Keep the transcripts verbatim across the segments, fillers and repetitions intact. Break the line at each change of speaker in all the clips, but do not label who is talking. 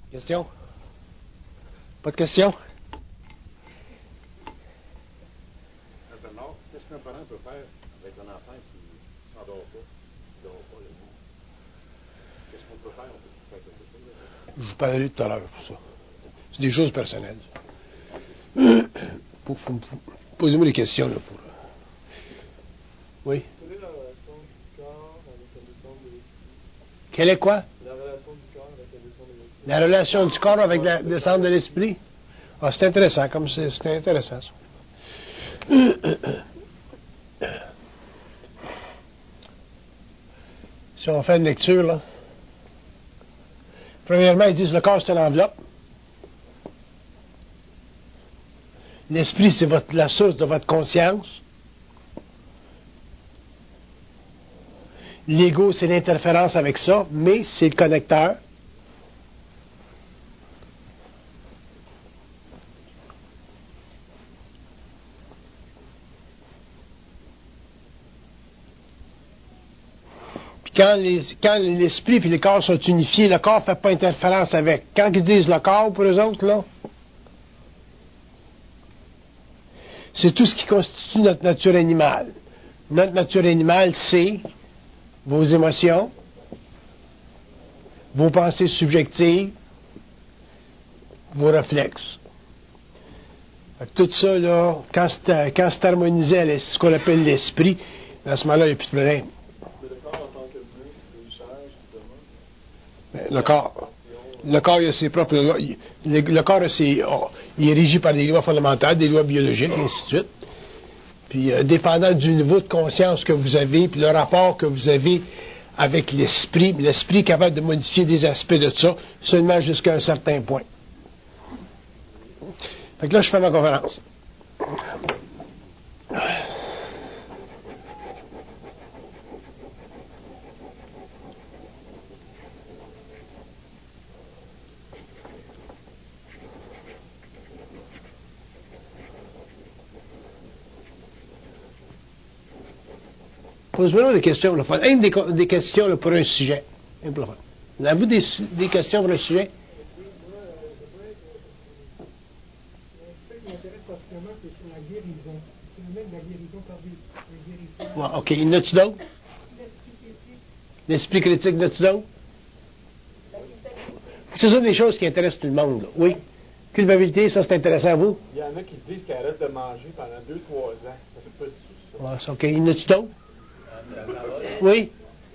Question? Pas de question?
Bernard, qu'est-ce qu'un parent peut faire avec un enfant qui ne s'endort pas, qui ne dort pas le jour? Qu'est-ce qu'on peut faire? On peut faire quelque chose?
Je vous parlais tout à l'heure pour ça. C'est des choses personnelles. Posez-moi des questions, là, pour... Oui?
Quelle est la relation du corps avec la descente de l'esprit?
Quelle est quoi?
La relation du corps avec la descente de l'esprit.
La relation du corps avec la descente de l'esprit? Ah, c'est intéressant, comme c'est, c'est intéressant, ça. Si on fait une lecture, là. Premièrement, ils disent le corps, c'est une enveloppe. L'esprit, c'est votre, la source de votre conscience. L'ego, c'est l'interférence avec ça, mais c'est le connecteur. Puis quand, les, quand l'esprit et le corps sont unifiés, le corps ne fait pas interférence avec. Quand ils disent le corps, pour eux autres, là, c'est tout ce qui constitue notre nature animale. Notre nature animale, c'est vos émotions, vos pensées subjectives, vos réflexes. Fait que tout ça, là, quand c'est, quand c'est harmonisé à ce qu'on appelle l'esprit, à ce moment-là, il n'y a plus de problème.
Mais le corps en tant que muscle, c'est une chair, justement.
Ben, le corps, le corps, il a ses propres lois. Il- Le, le corps, a ses- oh, il est régi par des lois fondamentales, des lois biologiques, et ainsi de suite. Puis, euh, dépendant du niveau de conscience que vous avez, puis le rapport que vous avez avec l'esprit, l'esprit est capable de modifier des aspects de ça, seulement jusqu'à un certain point. Fait que là, je fais ma conférence. Posez-moi des questions, le fun. Une des, co- des questions là, pour un sujet. Un peu le fun. Avez-vous des, su- des questions pour un sujet?
L'aspect qui m'intéresse particulièrement, c'est sur la guérison. C'est le phénomène de la guérison par Dieu. La guérison.
Ouais, OK. Il y en a-tu d'autres? L'esprit critique, y en a-tu d'autres? C'est ça des choses qui intéressent tout le monde. Là. Oui. Culpabilité, ça c'est intéressant à vous?
Il y en a qui disent qu'ils arrêtent de manger pendant deux trois ans. Ça fait pas du tout ça.
Ouais, c'est OK. Il y en a-tu d'autres? Oui.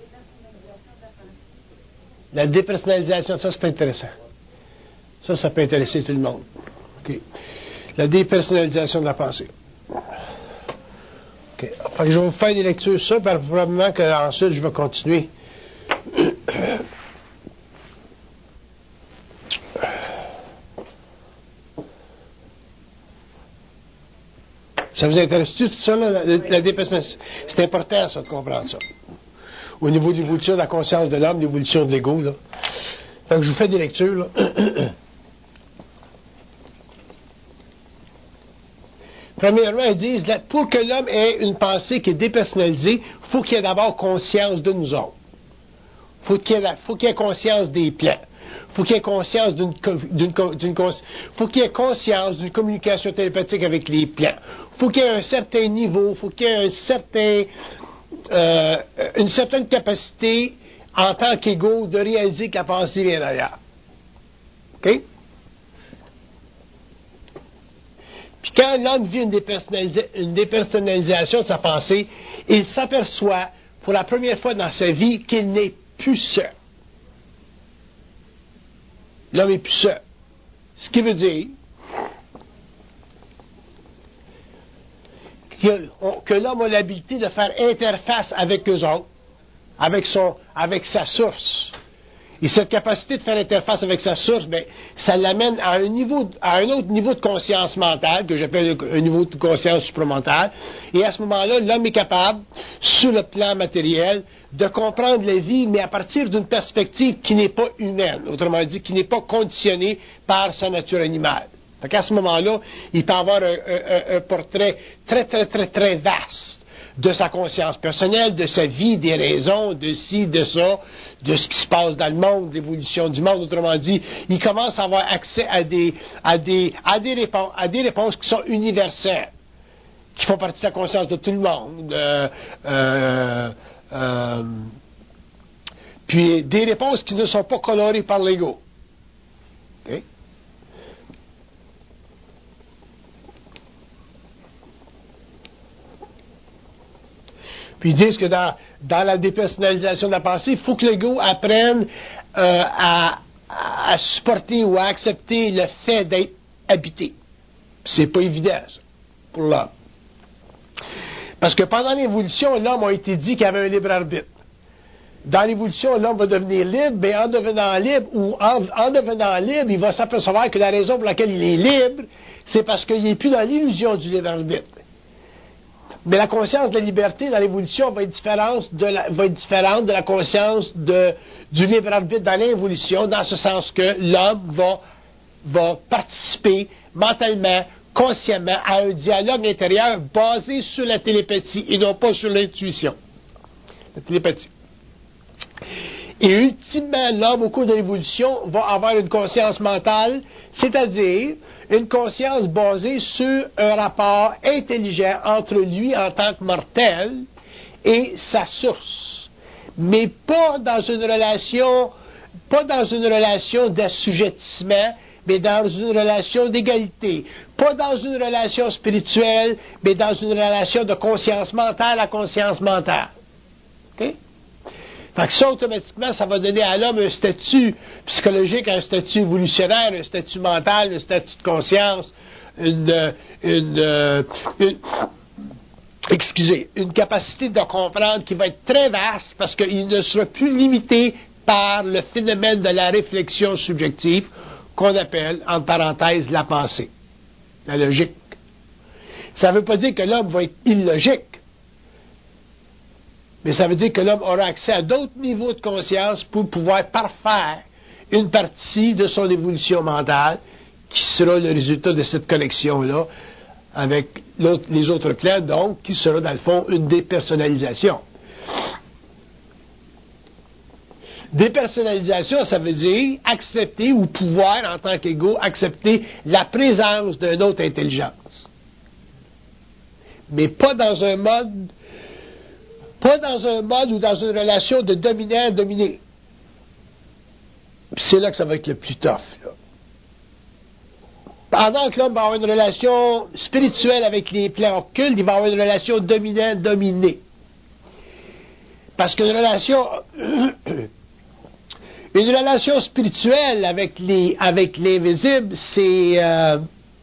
La dépersonnalisation, ça c'est intéressant. Ça, ça peut intéresser tout le monde. OK. La dépersonnalisation de la pensée. OK. Fait que je vais vous faire des lectures sur ça, puis probablement qu'ensuite je vais continuer. Ça vous intéresse-tu tout ça, là, la, la dépersonnalisation? C'est important, ça, de comprendre ça. Au niveau de l'évolution de la conscience de l'homme, l'évolution de l'ego, là. Fait que je vous fais des lectures, là. Premièrement, ils disent, là, pour que l'homme ait une pensée qui est dépersonnalisée, il faut qu'il ait d'abord conscience de nous autres. Faut qu'il ait, faut qu'il ait conscience des plans. Faut qu'il ait conscience d'une, d'une, d'une faut qu'il ait conscience d'une communication télépathique avec les plans. Faut qu'il ait un certain niveau, faut qu'il ait un certain, euh, une certaine capacité en tant qu'ego de réaliser que la pensée vient d'ailleurs. OK? Puis quand l'homme vit une, dépersonnalisa- une dépersonnalisation de sa pensée, il s'aperçoit pour la première fois dans sa vie qu'il n'est plus seul. L'homme n'est plus seul. Ce qui veut dire que, que l'homme a l'habilité de faire interface avec eux autres, avec, son, avec sa source. Et cette capacité de faire interface avec sa source, ben, ça l'amène à un niveau, à un autre niveau de conscience mentale, que j'appelle un niveau de conscience supramentale. Et à ce moment-là, l'homme est capable, sur le plan matériel, de comprendre la vie, mais à partir d'une perspective qui n'est pas humaine. Autrement dit, qui n'est pas conditionnée par sa nature animale. Fait qu'à ce moment-là, il peut avoir un, un, un portrait très, très, très, très vaste de sa conscience personnelle, de sa vie, des raisons, de ci, de ça, de ce qui se passe dans le monde, l'évolution du monde. Autrement dit, il commence à avoir accès à des, à des, à des réponses, à des réponses qui sont universelles, qui font partie de la conscience de tout le monde. Euh, euh, euh, puis des réponses qui ne sont pas colorées par l'ego. Okay? Puis ils disent que dans, dans la dépersonnalisation de la pensée, il faut que l'ego apprenne euh, à, à supporter ou à accepter le fait d'être habité. C'est pas évident, ça, pour l'homme. Parce que pendant l'évolution, l'homme a été dit qu'il avait un libre arbitre. Dans l'évolution, l'homme va devenir libre, mais en devenant libre, ou en, en devenant libre, il va s'apercevoir que la raison pour laquelle il est libre, c'est parce qu'il n'est plus dans l'illusion du libre arbitre. Mais la conscience de la liberté dans l'évolution va être différente de la, va être différente de la conscience de, du libre arbitre dans l'évolution, dans ce sens que l'homme va, va participer mentalement, consciemment, à un dialogue intérieur basé sur la télépathie et non pas sur l'intuition. La télépathie. Et ultimement, l'homme, au cours de l'évolution, va avoir une conscience mentale, c'est-à-dire une conscience basée sur un rapport intelligent entre lui en tant que mortel et sa source. Mais pas dans une relation, pas dans une relation d'assujettissement, mais dans une relation d'égalité. Pas dans une relation spirituelle, mais dans une relation de conscience mentale à conscience mentale. OK? Fait que ça, automatiquement, ça va donner à l'homme un statut psychologique, un statut évolutionnaire, un statut mental, un statut de conscience, une, une, une, excusez, une capacité de comprendre qui va être très vaste parce qu'il ne sera plus limité par le phénomène de la réflexion subjective qu'on appelle, entre parenthèses, la pensée, la logique. Ça ne veut pas dire que l'homme va être illogique. Mais ça veut dire que l'homme aura accès à d'autres niveaux de conscience pour pouvoir parfaire une partie de son évolution mentale qui sera le résultat de cette connexion-là avec les autres plans, donc qui sera dans le fond une dépersonnalisation. Dépersonnalisation, ça veut dire accepter ou pouvoir, en tant qu'ego, accepter la présence d'une autre intelligence. Mais pas dans un mode Pas dans un mode ou dans une relation de dominant-dominé. Puis c'est là que ça va être le plus tough. Là. Pendant que l'homme va avoir une relation spirituelle avec les plans occultes, il va avoir une relation dominant-dominé. Parce qu'une relation... une relation spirituelle avec les avec l'invisible, c'est... Euh,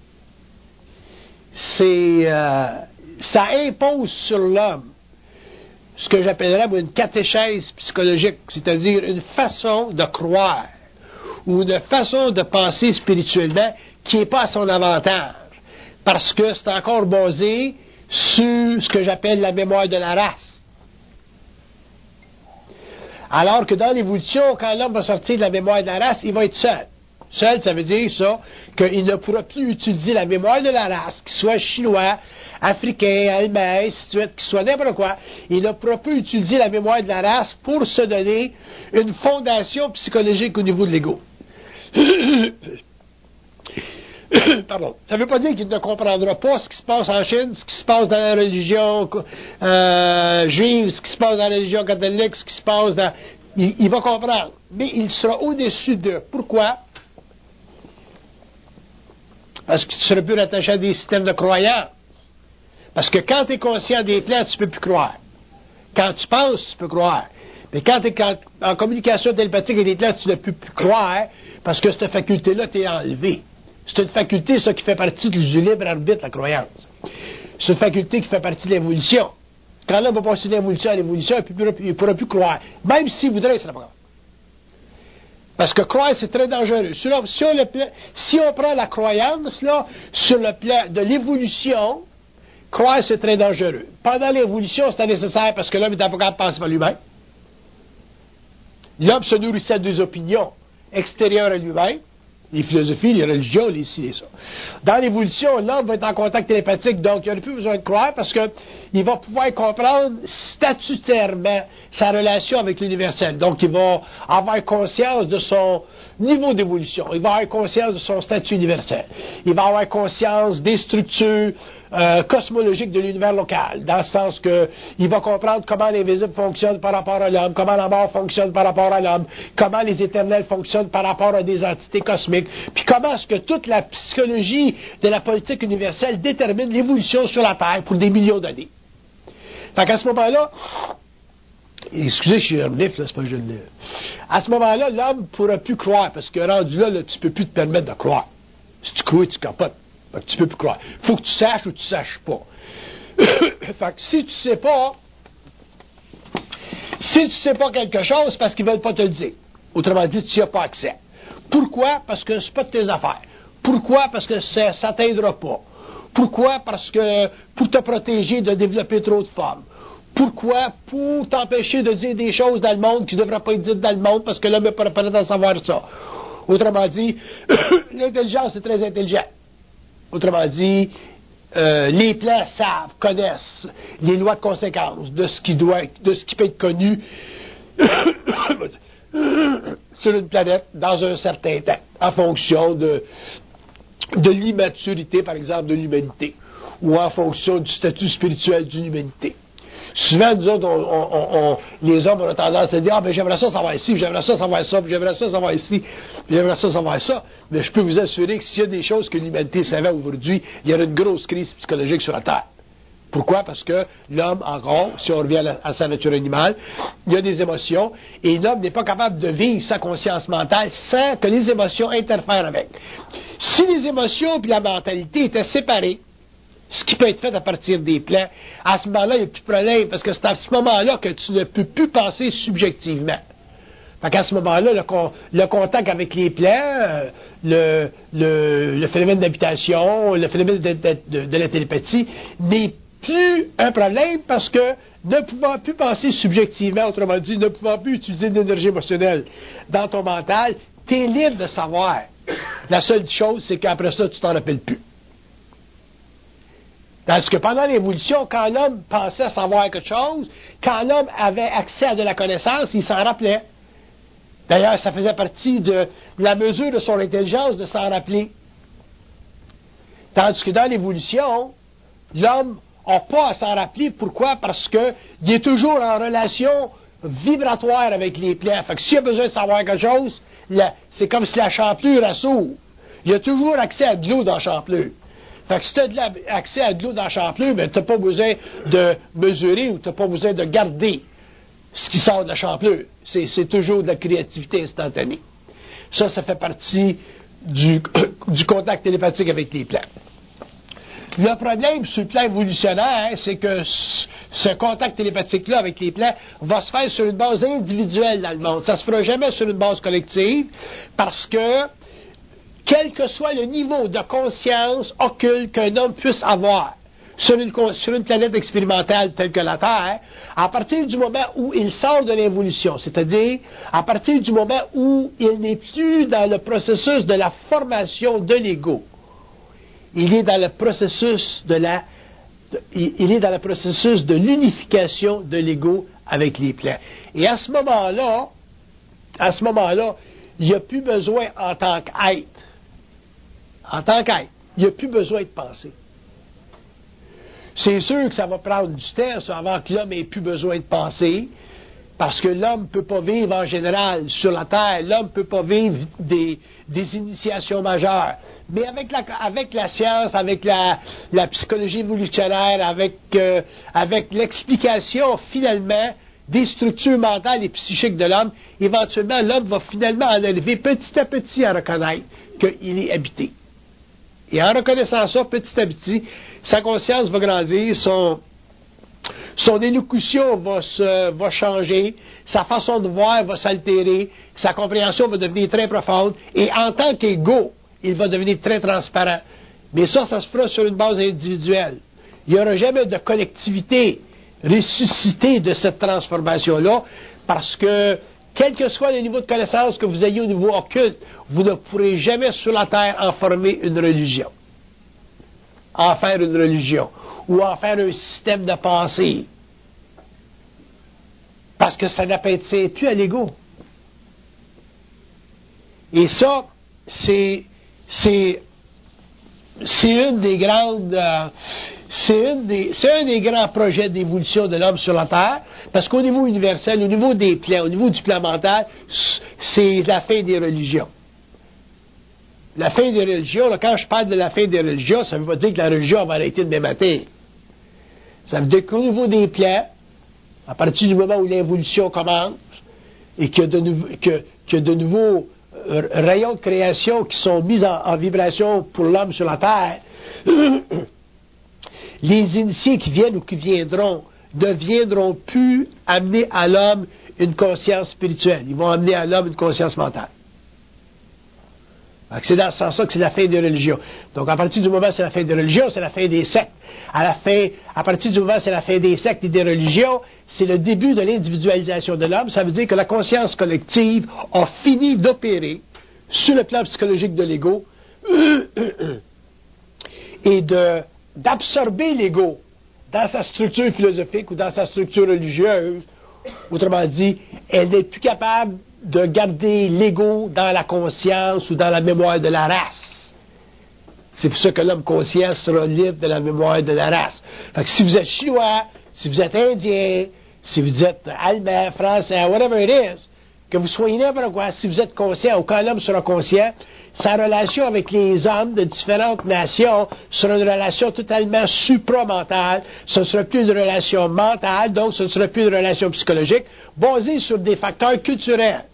c'est... Euh, ça impose sur l'homme ce que j'appellerais une catéchèse psychologique, c'est-à-dire une façon de croire ou une façon de penser spirituellement qui n'est pas à son avantage, parce que c'est encore basé sur ce que j'appelle la mémoire de la race. Alors que dans l'évolution, quand l'homme va sortir de la mémoire de la race, il va être seul. Seul, ça veut dire ça, qu'il ne pourra plus utiliser la mémoire de la race, qu'il soit chinois, africain, allemand, qu'il soit n'importe quoi. Il ne pourra plus utiliser la mémoire de la race pour se donner une fondation psychologique au niveau de l'ego. Pardon. Ça ne veut pas dire qu'il ne comprendra pas ce qui se passe en Chine, ce qui se passe dans la religion euh, juive, ce qui se passe dans la religion catholique, ce qui se passe dans... Il, il va comprendre. Mais il sera au-dessus d'eux. Pourquoi? Parce que tu seras plus rattaché à des systèmes de croyance. Parce que quand tu es conscient des plans, tu ne peux plus croire. Quand tu penses, tu peux croire. Mais quand tu es en communication télépathique avec des plans, tu ne peux plus croire parce que cette faculté-là t'est enlevée. C'est une faculté, ça, qui fait partie du libre arbitre, la croyance. C'est une faculté qui fait partie de l'évolution. Quand l'homme va passer de l'évolution à l'évolution, il ne pourra plus croire. Même s'il voudrait, il ne sera pas capable. Parce que croire, c'est très dangereux. Sur le, sur le plan, si on prend la croyance, là, sur le plan de l'évolution, croire, c'est très dangereux. Pendant l'évolution, c'était nécessaire parce que l'homme n'était pas capable de penser par lui-même. L'homme se nourrissait des opinions extérieures à lui-même, Les philosophies, les religions, les ci, les ça. Dans l'évolution, l'homme va être en contact télépathique, donc il n'aura plus besoin de croire parce qu'il va pouvoir comprendre statutairement sa relation avec l'universel. Donc il va avoir conscience de son niveau d'évolution. Il va avoir conscience de son statut universel. Il va avoir conscience des structures euh, cosmologiques de l'univers local, dans le sens que il va comprendre comment l'invisible fonctionne par rapport à l'homme, comment la mort fonctionne par rapport à l'homme, comment les éternels fonctionnent par rapport à des entités cosmiques, puis comment est-ce que toute la psychologie de la politique universelle détermine l'évolution sur la Terre pour des millions d'années. Fait qu'à ce moment-là, excusez, je suis un nif, là, c'est pas que je le... À ce moment-là, l'homme ne pourra plus croire, parce que rendu là, là tu ne peux plus te permettre de croire. Si tu crois, tu capotes. Fait que tu peux plus croire. Il faut que tu saches ou tu ne saches pas. Fait que si tu ne sais pas, si tu ne sais pas quelque chose, c'est parce qu'ils ne veulent pas te le dire. Autrement dit, tu n'y as pas accès. Pourquoi? Parce que c'est pas de tes affaires. Pourquoi? Parce que ça ne t'aidera pas. Pourquoi? Parce que pour te protéger de développer trop de femmes. Pourquoi? Pour t'empêcher de dire des choses dans le monde qui ne devraient pas être dites dans le monde parce que l'homme n'est pas prêt à savoir ça. Autrement dit, l'intelligence est très intelligente. Autrement dit, euh, les plans savent, connaissent les lois de conséquence de ce qui doit, de ce qui peut être connu sur une planète dans un certain temps, en fonction de, de l'immaturité, par exemple, de l'humanité, ou en fonction du statut spirituel d'une humanité. Souvent, nous autres, on, on, on, les hommes ont tendance à dire « Ah, ben j'aimerais ça savoir ici, j'aimerais ça savoir ça, puis j'aimerais ça savoir ici, puis j'aimerais ça savoir ça. » Mais je peux vous assurer que s'il y a des choses que l'humanité savait aujourd'hui, il y aurait une grosse crise psychologique sur la Terre. Pourquoi? Parce que l'homme, encore, si on revient à, la, à sa nature animale, il y a des émotions, et l'homme n'est pas capable de vivre sa conscience mentale sans que les émotions interfèrent avec. Si les émotions et la mentalité étaient séparées, ce qui peut être fait à partir des plans, à ce moment-là, il n'y a plus de problème, parce que c'est à ce moment-là que tu ne peux plus penser subjectivement. Fait qu'à ce moment-là, le, con, le contact avec les plans, euh, le, le, le phénomène d'habitation, le phénomène de, de, de, de la télépathie, n'est plus un problème parce que ne pouvant plus penser subjectivement, autrement dit, ne pouvant plus utiliser d'énergie émotionnelle dans ton mental, tu es libre de savoir. La seule chose, c'est qu'après ça, tu t'en rappelles plus. Parce que pendant l'évolution, quand l'homme pensait savoir quelque chose, quand l'homme avait accès à de la connaissance, il s'en rappelait. D'ailleurs, ça faisait partie de la mesure de son intelligence de s'en rappeler. Tandis que dans l'évolution, l'homme n'a pas à s'en rappeler. Pourquoi? Parce qu'il est toujours en relation vibratoire avec les plans. Fait que s'il a besoin de savoir quelque chose, la, c'est comme si la champlure s'ouvre. Il a toujours accès à de l'eau dans la champlure. Fait que si tu as accès à de l'eau dans la champlure, ben, tu n'as pas besoin de mesurer ou tu n'as pas besoin de garder ce qui sort de la champlure. C'est, c'est toujours de la créativité instantanée. Ça, ça fait partie du, du contact télépathique avec les plans. Le problème sur le plan évolutionnaire, c'est que ce contact télépathique-là avec les plans va se faire sur une base individuelle dans le monde. Ça ne se fera jamais sur une base collective parce que quel que soit le niveau de conscience occulte qu'un homme puisse avoir sur une, sur une planète expérimentale telle que la Terre, à partir du moment où il sort de l'évolution, c'est-à-dire à partir du moment où il n'est plus dans le processus de la formation de l'ego, il est dans le processus de la, de, il, il est dans le processus de l'unification de l'ego avec les plans. Et à ce moment-là, à ce moment-là, il n'y a plus besoin en tant qu'être. En tant qu'être, il n'y a plus besoin de penser. C'est sûr que ça va prendre du temps avant que l'homme ait plus besoin de penser, parce que l'homme ne peut pas vivre en général sur la Terre, l'homme ne peut pas vivre des, des initiations majeures. Mais avec la, avec la science, avec la, la psychologie évolutionnaire, avec, euh, avec l'explication finalement des structures mentales et psychiques de l'homme, éventuellement l'homme va finalement en arriver petit à petit à reconnaître qu'il est habité. Et en reconnaissant ça, petit à petit, sa conscience va grandir, son, son élocution va, se, va changer, sa façon de voir va s'altérer, sa compréhension va devenir très profonde, et en tant qu'égo, il va devenir très transparent. Mais ça, ça se fera sur une base individuelle. Il n'y aura jamais de collectivité ressuscitée de cette transformation-là, parce que quel que soit le niveau de connaissance que vous ayez au niveau occulte, vous ne pourrez jamais sur la terre en former une religion. En faire une religion. Ou en faire un système de pensée. Parce que ça n'appartient plus à l'ego. Et ça, c'est, c'est, c'est une des grandes, euh, c'est, une des, c'est un des grands projets d'évolution de l'homme sur la Terre, parce qu'au niveau universel, au niveau des plans, au niveau du plan mental, c'est la fin des religions. La fin des religions, là, quand je parle de la fin des religions, ça ne veut pas dire que la religion va arrêter demain matin. Ça veut dire qu'au niveau des plans, à partir du moment où l'évolution commence, et qu'il y a de, nou- que, qu'il y a de nouveaux euh, rayons de création qui sont mis en, en vibration pour l'homme sur la Terre, les initiés qui viennent ou qui viendront ne viendront plus amener à l'homme une conscience spirituelle. Ils vont amener à l'homme une conscience mentale. C'est dans ce sens-là que c'est la fin des religions. Donc, à partir du moment où c'est la fin des religions, c'est la fin des sectes. À la fin, à partir du moment où c'est la fin des sectes et des religions, c'est le début de l'individualisation de l'homme. Ça veut dire que la conscience collective a fini d'opérer sur le plan psychologique de l'ego et de, d'absorber l'ego dans sa structure philosophique ou dans sa structure religieuse. Autrement dit, elle n'est plus capable de garder l'ego dans la conscience ou dans la mémoire de la race. C'est pour ça que l'homme conscient sera libre de la mémoire de la race. Fait que si vous êtes chinois, si vous êtes indien, si vous êtes allemand, français, whatever it is, que vous soyez n'importe quoi, si vous êtes conscient ou quand l'homme sera conscient, sa relation avec les hommes de différentes nations sera une relation totalement supramentale. Ce ne sera plus une relation mentale, donc ce ne sera plus une relation psychologique, basée sur des facteurs culturels.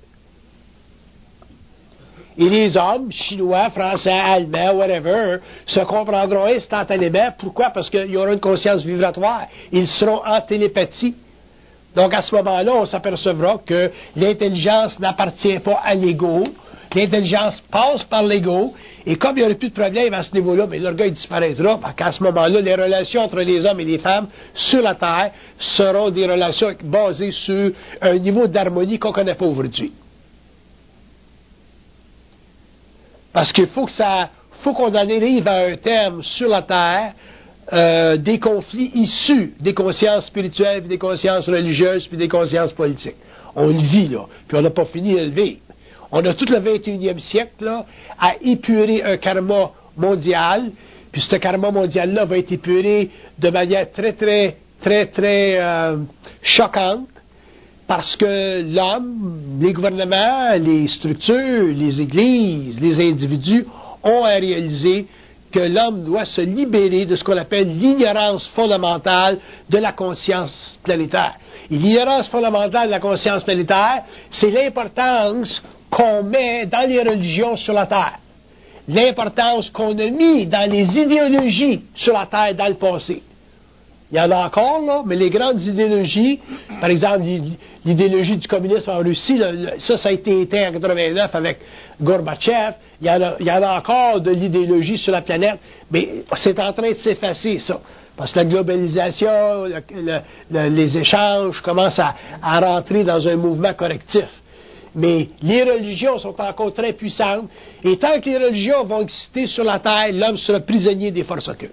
Et les hommes, chinois, français, allemands, whatever, se comprendront instantanément. Pourquoi? Parce qu'il y aura une conscience vibratoire. Ils seront en télépathie. Donc, à ce moment-là, on s'apercevra que l'intelligence n'appartient pas à l'ego. L'intelligence passe par l'ego. Et comme il n'y aurait plus de problème à ce niveau-là, bien, l'orgueil disparaîtra. Parce qu'à ce moment-là, les relations entre les hommes et les femmes sur la Terre seront des relations basées sur un niveau d'harmonie qu'on ne connaît pas aujourd'hui. Parce qu'il faut que ça, faut qu'on en arrive à un terme sur la Terre euh, des conflits issus des consciences spirituelles, puis des consciences religieuses, puis des consciences politiques. On le vit, là, puis on n'a pas fini de le vivre. On a tout le vingt et unième siècle là, à épurer un karma mondial, puis ce karma mondial-là va être épuré de manière très, très, très, très euh, choquante, parce que l'homme, les gouvernements, les structures, les églises, les individus ont à réaliser que l'homme doit se libérer de ce qu'on appelle l'ignorance fondamentale de la conscience planétaire. Et l'ignorance fondamentale de la conscience planétaire, c'est l'importance qu'on met dans les religions sur la Terre. L'importance qu'on a mis dans les idéologies sur la Terre dans le passé. Il y en a encore, là, mais les grandes idéologies, par exemple, l'idéologie du communisme en Russie, là, ça, ça a été éteint en quatre-vingt-neuf avec Gorbatchev. Il y en a, il y en a encore de l'idéologie sur la planète, mais c'est en train de s'effacer, ça. Parce que la globalisation, le, le, le, les échanges commencent à, à rentrer dans un mouvement correctif. Mais les religions sont encore très puissantes, et tant que les religions vont exister sur la Terre, l'homme sera prisonnier des forces occultes.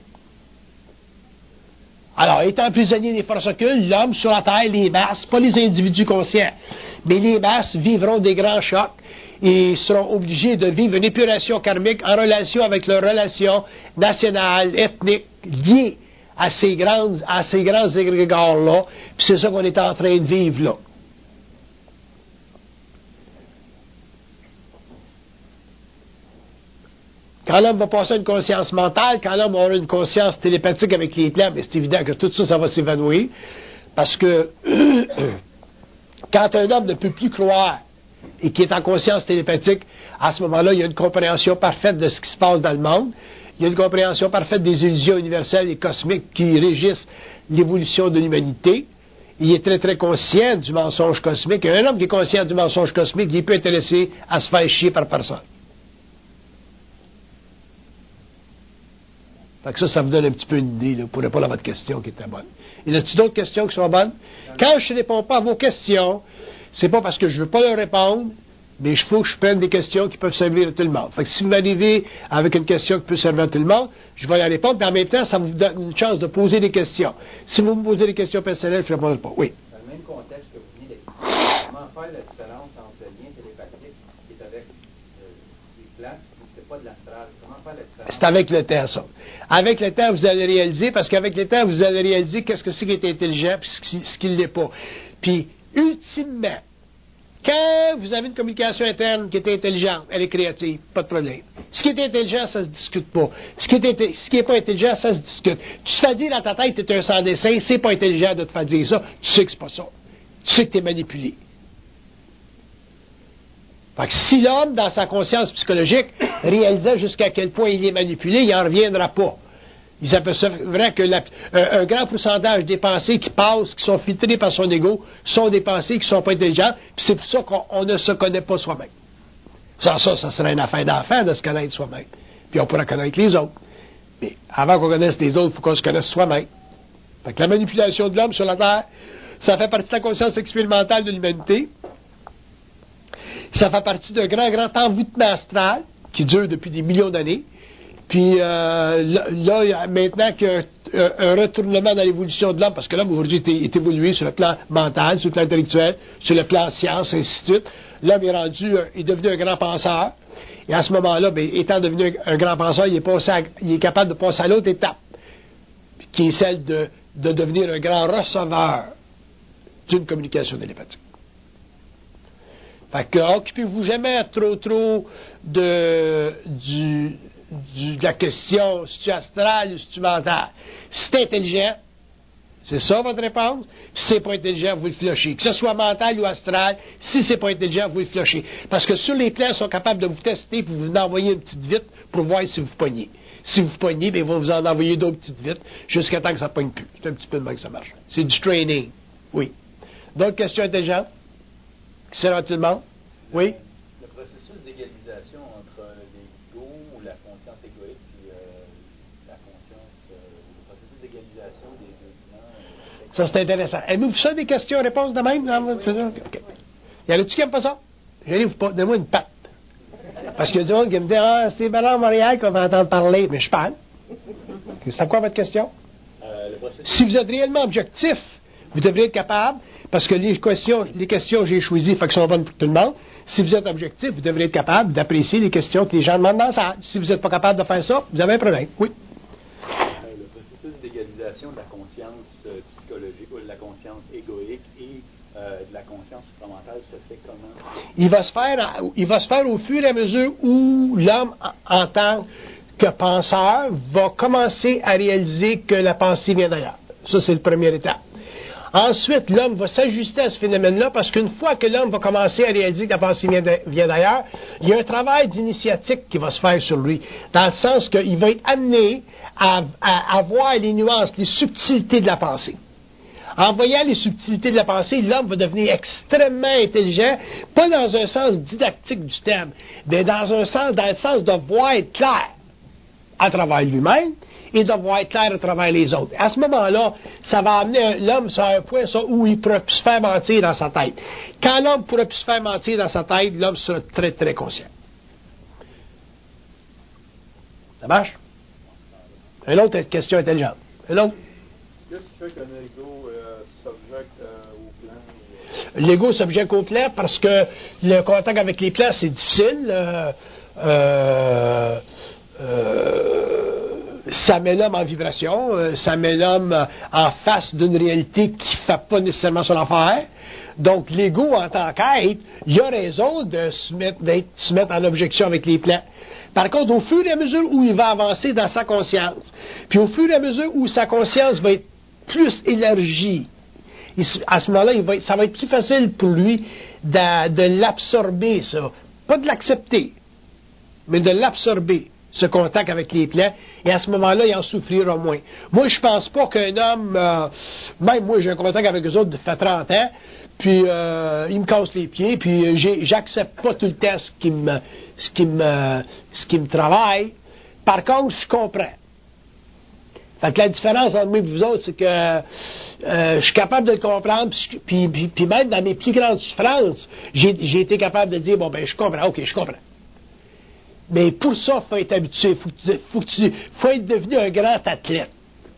Alors, étant prisonnier des forces occultes, l'homme sur la Terre, les masses, pas les individus conscients, mais les masses vivront des grands chocs et seront obligés de vivre une épuration karmique en relation avec leurs relations nationales, ethniques, liées à ces grandes, à ces grands égrégores-là. Puis c'est ça qu'on est en train de vivre là. Quand l'homme va passer à une conscience mentale, quand l'homme aura une conscience télépathique avec les plans, c'est évident que tout ça, ça va s'évanouir. Parce que quand un homme ne peut plus croire et qui est en conscience télépathique, à ce moment-là, il y a une compréhension parfaite de ce qui se passe dans le monde. Il y a une compréhension parfaite des illusions universelles et cosmiques qui régissent l'évolution de l'humanité. Il est très, très conscient du mensonge cosmique. Et un homme qui est conscient du mensonge cosmique, il peut être intéressé à se faire chier par personne. Fait que ça, ça vous donne un petit peu une idée là, pour répondre à votre question qui était bonne. Y a-t-il d'autres questions qui sont bonnes? Quand je ne réponds pas à vos questions, c'est pas parce que je veux pas leur répondre, mais il faut que je prenne des questions qui peuvent servir à tout le monde. Fait que si vous m'arrivez avec une question qui peut servir à tout le monde, je vais y répondre, mais en même temps, ça vous donne une chance de poser des questions. Si vous me posez des questions personnelles, je ne répondrai pas. Oui.
Dans le même contexte que vous venez d'expliquer, comment faire la différence entre le lien télépathique qui est avec euh, les plans, c'est pas de l'astral. Comment faire la différence?
C'est avec le temps, ça. Avec le temps, vous allez réaliser, parce qu'avec le temps, vous allez réaliser qu'est-ce que c'est qui est intelligent et ce qui ne l'est pas. Puis, ultimement, quand vous avez une communication interne qui est intelligente, elle est créative, pas de problème. Ce qui est intelligent, ça se discute pas. Ce qui est, ce qui est pas intelligent, ça se discute. Tu te fais dire dans ta tête que tu es un sans dessin, c'est pas intelligent de te faire dire ça, tu sais que c'est pas ça. Tu sais que tu es manipulé. Fait que si l'homme, dans sa conscience psychologique, réalisait jusqu'à quel point il est manipulé, il n'en reviendra pas. Il s'apercevra que la, euh, un grand pourcentage des pensées qui passent, qui sont filtrées par son ego, sont des pensées qui ne sont pas intelligentes, puis c'est pour ça qu'on ne se connaît pas soi-même. Sans ça, ça serait une affaire d'enfant de se connaître soi-même. Puis on pourra connaître les autres. Mais avant qu'on connaisse les autres, il faut qu'on se connaisse soi-même. Fait que la manipulation de l'homme sur la Terre, ça fait partie de la conscience expérimentale de l'humanité. Ça fait partie d'un grand, grand envoûtement astral qui dure depuis des millions d'années. Puis euh, là, maintenant qu'il y a un, un retournement dans l'évolution de l'homme, parce que l'homme aujourd'hui est, est évolué sur le plan mental, sur le plan intellectuel, sur le plan science, et ainsi de suite. L'homme est rendu, est devenu un grand penseur. Et à ce moment-là, bien, étant devenu un, un grand penseur, il est, passé à, il est capable de passer à l'autre étape, qui est celle de, de devenir un grand receveur d'une communication télépathique. Fait que occupez-vous jamais trop trop de du, du de la question si tu es astral ou si tu es mental. Si tu es intelligent, c'est ça votre réponse. Si c'est pas intelligent, vous le flushez. Que ce soit mental ou astral, si c'est pas intelligent, vous le flushez. Parce que sur les plans, ils sont capables de vous tester pour vous envoyer une petite vitre pour voir si vous pognez. Si vous pognez, bien, ils vont vous en envoyer d'autres petites vitres jusqu'à temps que ça ne pogne plus. C'est un petit peu de même que ça marche. C'est du training. Oui. D'autres questions intelligentes? Qui sert à tout le monde? Oui?
Le processus d'égalisation entre l'ego ou la conscience égoïque et euh, la conscience, euh, le processus d'égalisation des deux plans. Euh,
ça, c'est intéressant. Avez-vous ça des questions-réponses de même? Dans votre... oui, oui. Okay. Y en a-tu qui n'aiment pas ça? J'allais vous pas. Donne-moi une patte. Parce qu'il y a des gens qui me disent ah, c'est Bernard Montréal qu'on va entendre parler. Mais je parle. C'est quoi votre question?
Euh, le processus...
Si vous êtes réellement objectif, vous devriez être capable, parce que les questions, les questions que j'ai choisies, fait que sont bonnes pour tout le monde. Si vous êtes objectif, vous devriez être capable d'apprécier les questions que les gens demandent dans la salle. Si vous n'êtes pas capable de faire ça, vous avez un problème. Oui.
Euh, le processus d'égalisation de la conscience euh, psychologique ou de la conscience égoïque et euh, de la conscience supramentale se fait comment?
Il va se faire, il va se faire au fur et à mesure où l'homme, en tant que penseur, va commencer à réaliser que la pensée vient d'ailleurs. Ça, c'est le premier étape. Ensuite, l'homme va s'ajuster à ce phénomène-là parce qu'une fois que l'homme va commencer à réaliser que la pensée vient d'ailleurs, il y a un travail d'initiatique qui va se faire sur lui, dans le sens qu'il va être amené à, à, à voir les nuances, les subtilités de la pensée. En voyant les subtilités de la pensée, l'homme va devenir extrêmement intelligent, pas dans un sens didactique du terme, mais dans un sens, dans le sens de voir être clair à travers lui-même et de voir être clair à travers les autres. À ce moment-là, ça va amener l'homme sur un point ça, où il ne pourra plus se faire mentir dans sa tête. Quand l'homme ne pourra plus se faire mentir dans sa tête, l'homme sera très, très conscient. Ça marche? Une autre question intelligente. Une autre?
Qu'est-ce qui fait qu'un ego euh, s'objecte euh, au plan?
L'ego s'objecte au plan parce que le contact avec les plans, c'est difficile. Euh, euh, euh, ça met l'homme en vibration, euh, ça met l'homme en face d'une réalité qui ne fait pas nécessairement son affaire. Donc, l'ego, en tant qu'être, il a raison de se mettre, d'être, se mettre en objection avec les plans. Par contre, au fur et à mesure où il va avancer dans sa conscience, puis au fur et à mesure où sa conscience va être plus élargie, il, à ce moment-là, il va être, ça va être plus facile pour lui de, de l'absorber, ça. Pas de l'accepter, mais de l'absorber, ce contact avec les plans, et à ce moment-là, il en souffrira moins. Moi, je pense pas qu'un homme, euh, même moi, j'ai un contact avec eux autres depuis trente ans, puis euh, ils me cassent les pieds, puis j'ai, j'accepte pas tout le temps ce qui me, ce qui me, ce qui me travaille. Par contre, je comprends. Fait que la différence entre moi et vous autres, c'est que euh, je suis capable de le comprendre, puis, puis, puis, puis même dans mes plus grandes souffrances, j'ai, j'ai été capable de dire, bon, ben, je comprends, ok, je comprends. Mais pour ça, il faut être habitué, faut que tu, faut que tu, faut être devenu un grand athlète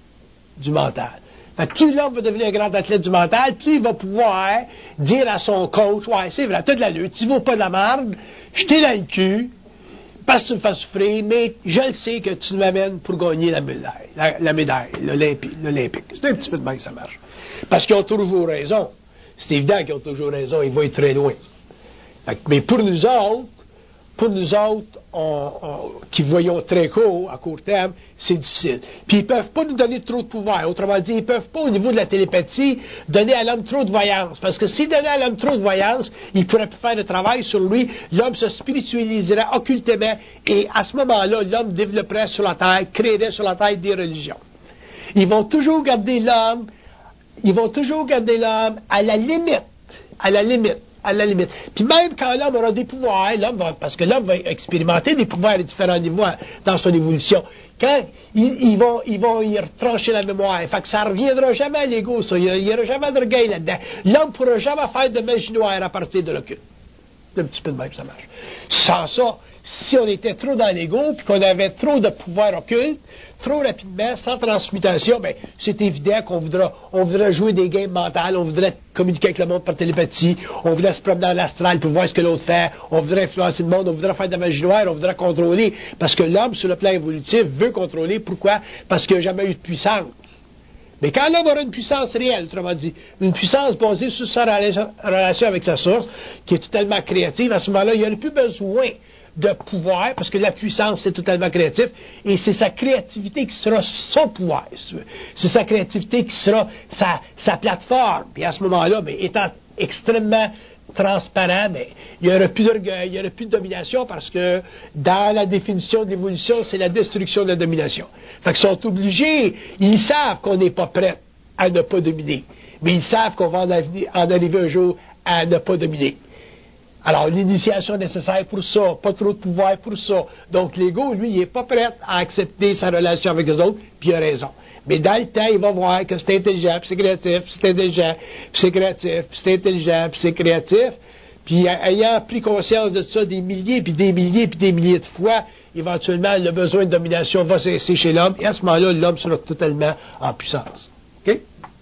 du mental. Fait que plus l'homme va devenir un grand athlète du mental, plus il va pouvoir dire à son coach, ouais, c'est vrai, t'as de la lutte, tu vaux pas de la merde, je t'ai dans le cul, parce que tu me fais souffrir, mais je le sais que tu m'amènes pour gagner la médaille, la, la médaille, l'Olympique, l'Olympique. C'est un petit peu de même que ça marche. Parce qu'ils ont toujours raison. C'est évident qu'ils ont toujours raison, ils vont être très loin. Fait que, mais pour nous autres, pour nous autres, on, on, qui voyons très court, à court terme, c'est difficile. Puis ils ne peuvent pas nous donner trop de pouvoir. Autrement dit, ils ne peuvent pas, au niveau de la télépathie, donner à l'homme trop de voyance. Parce que s'ils donnaient à l'homme trop de voyance, il ne pourrait plus faire de travail sur lui. L'homme se spiritualiserait occultement. Et à ce moment-là, l'homme développerait sur la terre, créerait sur la terre des religions. Ils vont toujours garder l'homme, ils vont toujours garder l'homme à la limite. À la limite. À la limite. Puis même quand l'homme aura des pouvoirs, l'homme va, parce que l'homme va expérimenter des pouvoirs à différents niveaux dans son évolution. Quand ils, ils vont, ils vont y retrancher la mémoire, fait que ça ne reviendra jamais à l'ego, ça. Il n'y aura jamais de regain là-dedans. L'homme ne pourra jamais faire de magie noire à partir de l'occulte. Un petit peu de même, ça marche. Sans ça, si on était trop dans l'ego, puis qu'on avait trop de pouvoir occulte, trop rapidement, sans transmutation, ben, c'est évident qu'on voudra, on voudra jouer des games mentales, on voudrait communiquer avec le monde par télépathie, on voudrait se promener dans l'astral pour voir ce que l'autre fait, on voudrait influencer le monde, on voudrait faire de la magie noire, on voudrait contrôler, parce que l'homme, sur le plan évolutif, veut contrôler. Pourquoi? Parce qu'il n'a jamais eu de puissance. Mais quand l'homme aura une puissance réelle, autrement dit, une puissance basée sur sa relation avec sa source, qui est totalement créative, à ce moment-là, il n'y aura plus besoin de pouvoir, parce que la puissance, c'est totalement créatif, et c'est sa créativité qui sera son pouvoir. C'est sa créativité qui sera sa, sa plateforme. Puis à ce moment-là, bien, étant extrêmement transparent, mais il n'y aura plus de, il y aura plus de domination, parce que dans la définition de l'évolution, c'est la destruction de la domination. Fait qu'ils sont obligés, ils savent qu'on n'est pas prêt à ne pas dominer, mais ils savent qu'on va en, avenir, en arriver un jour à ne pas dominer. Alors, l'initiation nécessaire pour ça, pas trop de pouvoir pour ça. Donc, l'ego, lui, il n'est pas prêt à accepter sa relation avec les autres, puis il a raison. Mais dans le temps, il va voir que c'est intelligent, puis c'est créatif, puis c'est intelligent, puis c'est créatif, puis c'est intelligent, puis c'est créatif. Puis, ayant pris conscience de ça des milliers, puis des milliers, puis des milliers de fois, éventuellement, le besoin de domination va cesser chez l'homme, et à ce moment-là, l'homme sera totalement en puissance. OK?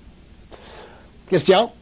Question?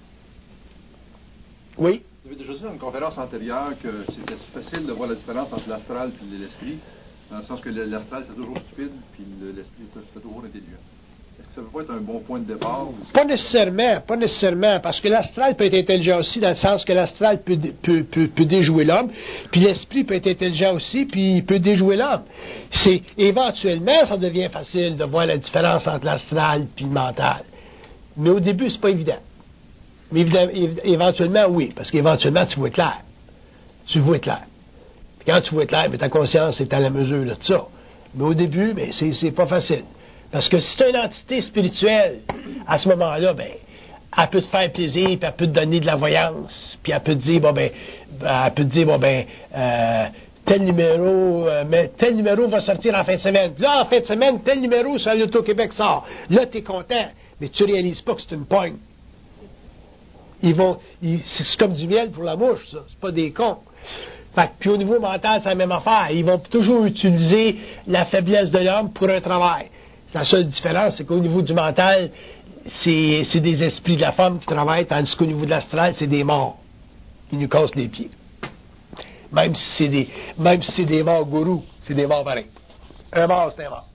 Oui?
Vous avez déjà dit dans une conférence antérieure que c'était facile de voir la différence entre l'astral et l'esprit, dans le sens que l'astral c'est toujours stupide, puis l'esprit c'est toujours intelligent. Est-ce que ça peut pas être un bon point de départ?
Pas nécessairement, pas nécessairement, parce que l'astral peut être intelligent aussi, dans le sens que l'astral peut, peut, peut, peut déjouer l'homme, puis l'esprit peut être intelligent aussi, puis il peut déjouer l'homme. C'est, éventuellement, ça devient facile de voir la différence entre l'astral et le mental. Mais au début, c'est pas évident. Mais éventuellement, oui, parce qu'éventuellement, tu vois clair. Tu vois clair. Puis quand tu vois clair, mais ta conscience est à la mesure de ça. Mais au début, ben, c'est, c'est pas facile. Parce que si tu as une entité spirituelle, à ce moment-là, ben, elle peut te faire plaisir, puis elle peut te donner de la voyance, puis elle peut te dire, bon, ben, elle peut te dire, bon, ben, euh, tel numéro, euh, mais tel numéro va sortir en fin de semaine. Puis là, en fin de semaine, tel numéro sur l'Auto-Québec sort. Là, tu es content, mais tu réalises pas que c'est une pogne. Ils vont, ils, c'est comme du miel pour la mouche, ça. C'est pas des cons. Fait que, puis au niveau mental, c'est la même affaire. Ils vont toujours utiliser la faiblesse de l'homme pour un travail. La seule différence, c'est qu'au niveau du mental, c'est, c'est des esprits de la femme qui travaillent, tandis qu'au niveau de l'astral, c'est des morts. Ils nous cassent les pieds. Même si c'est des, même si c'est des morts gourous, c'est des morts pareils. Un mort, c'est un mort.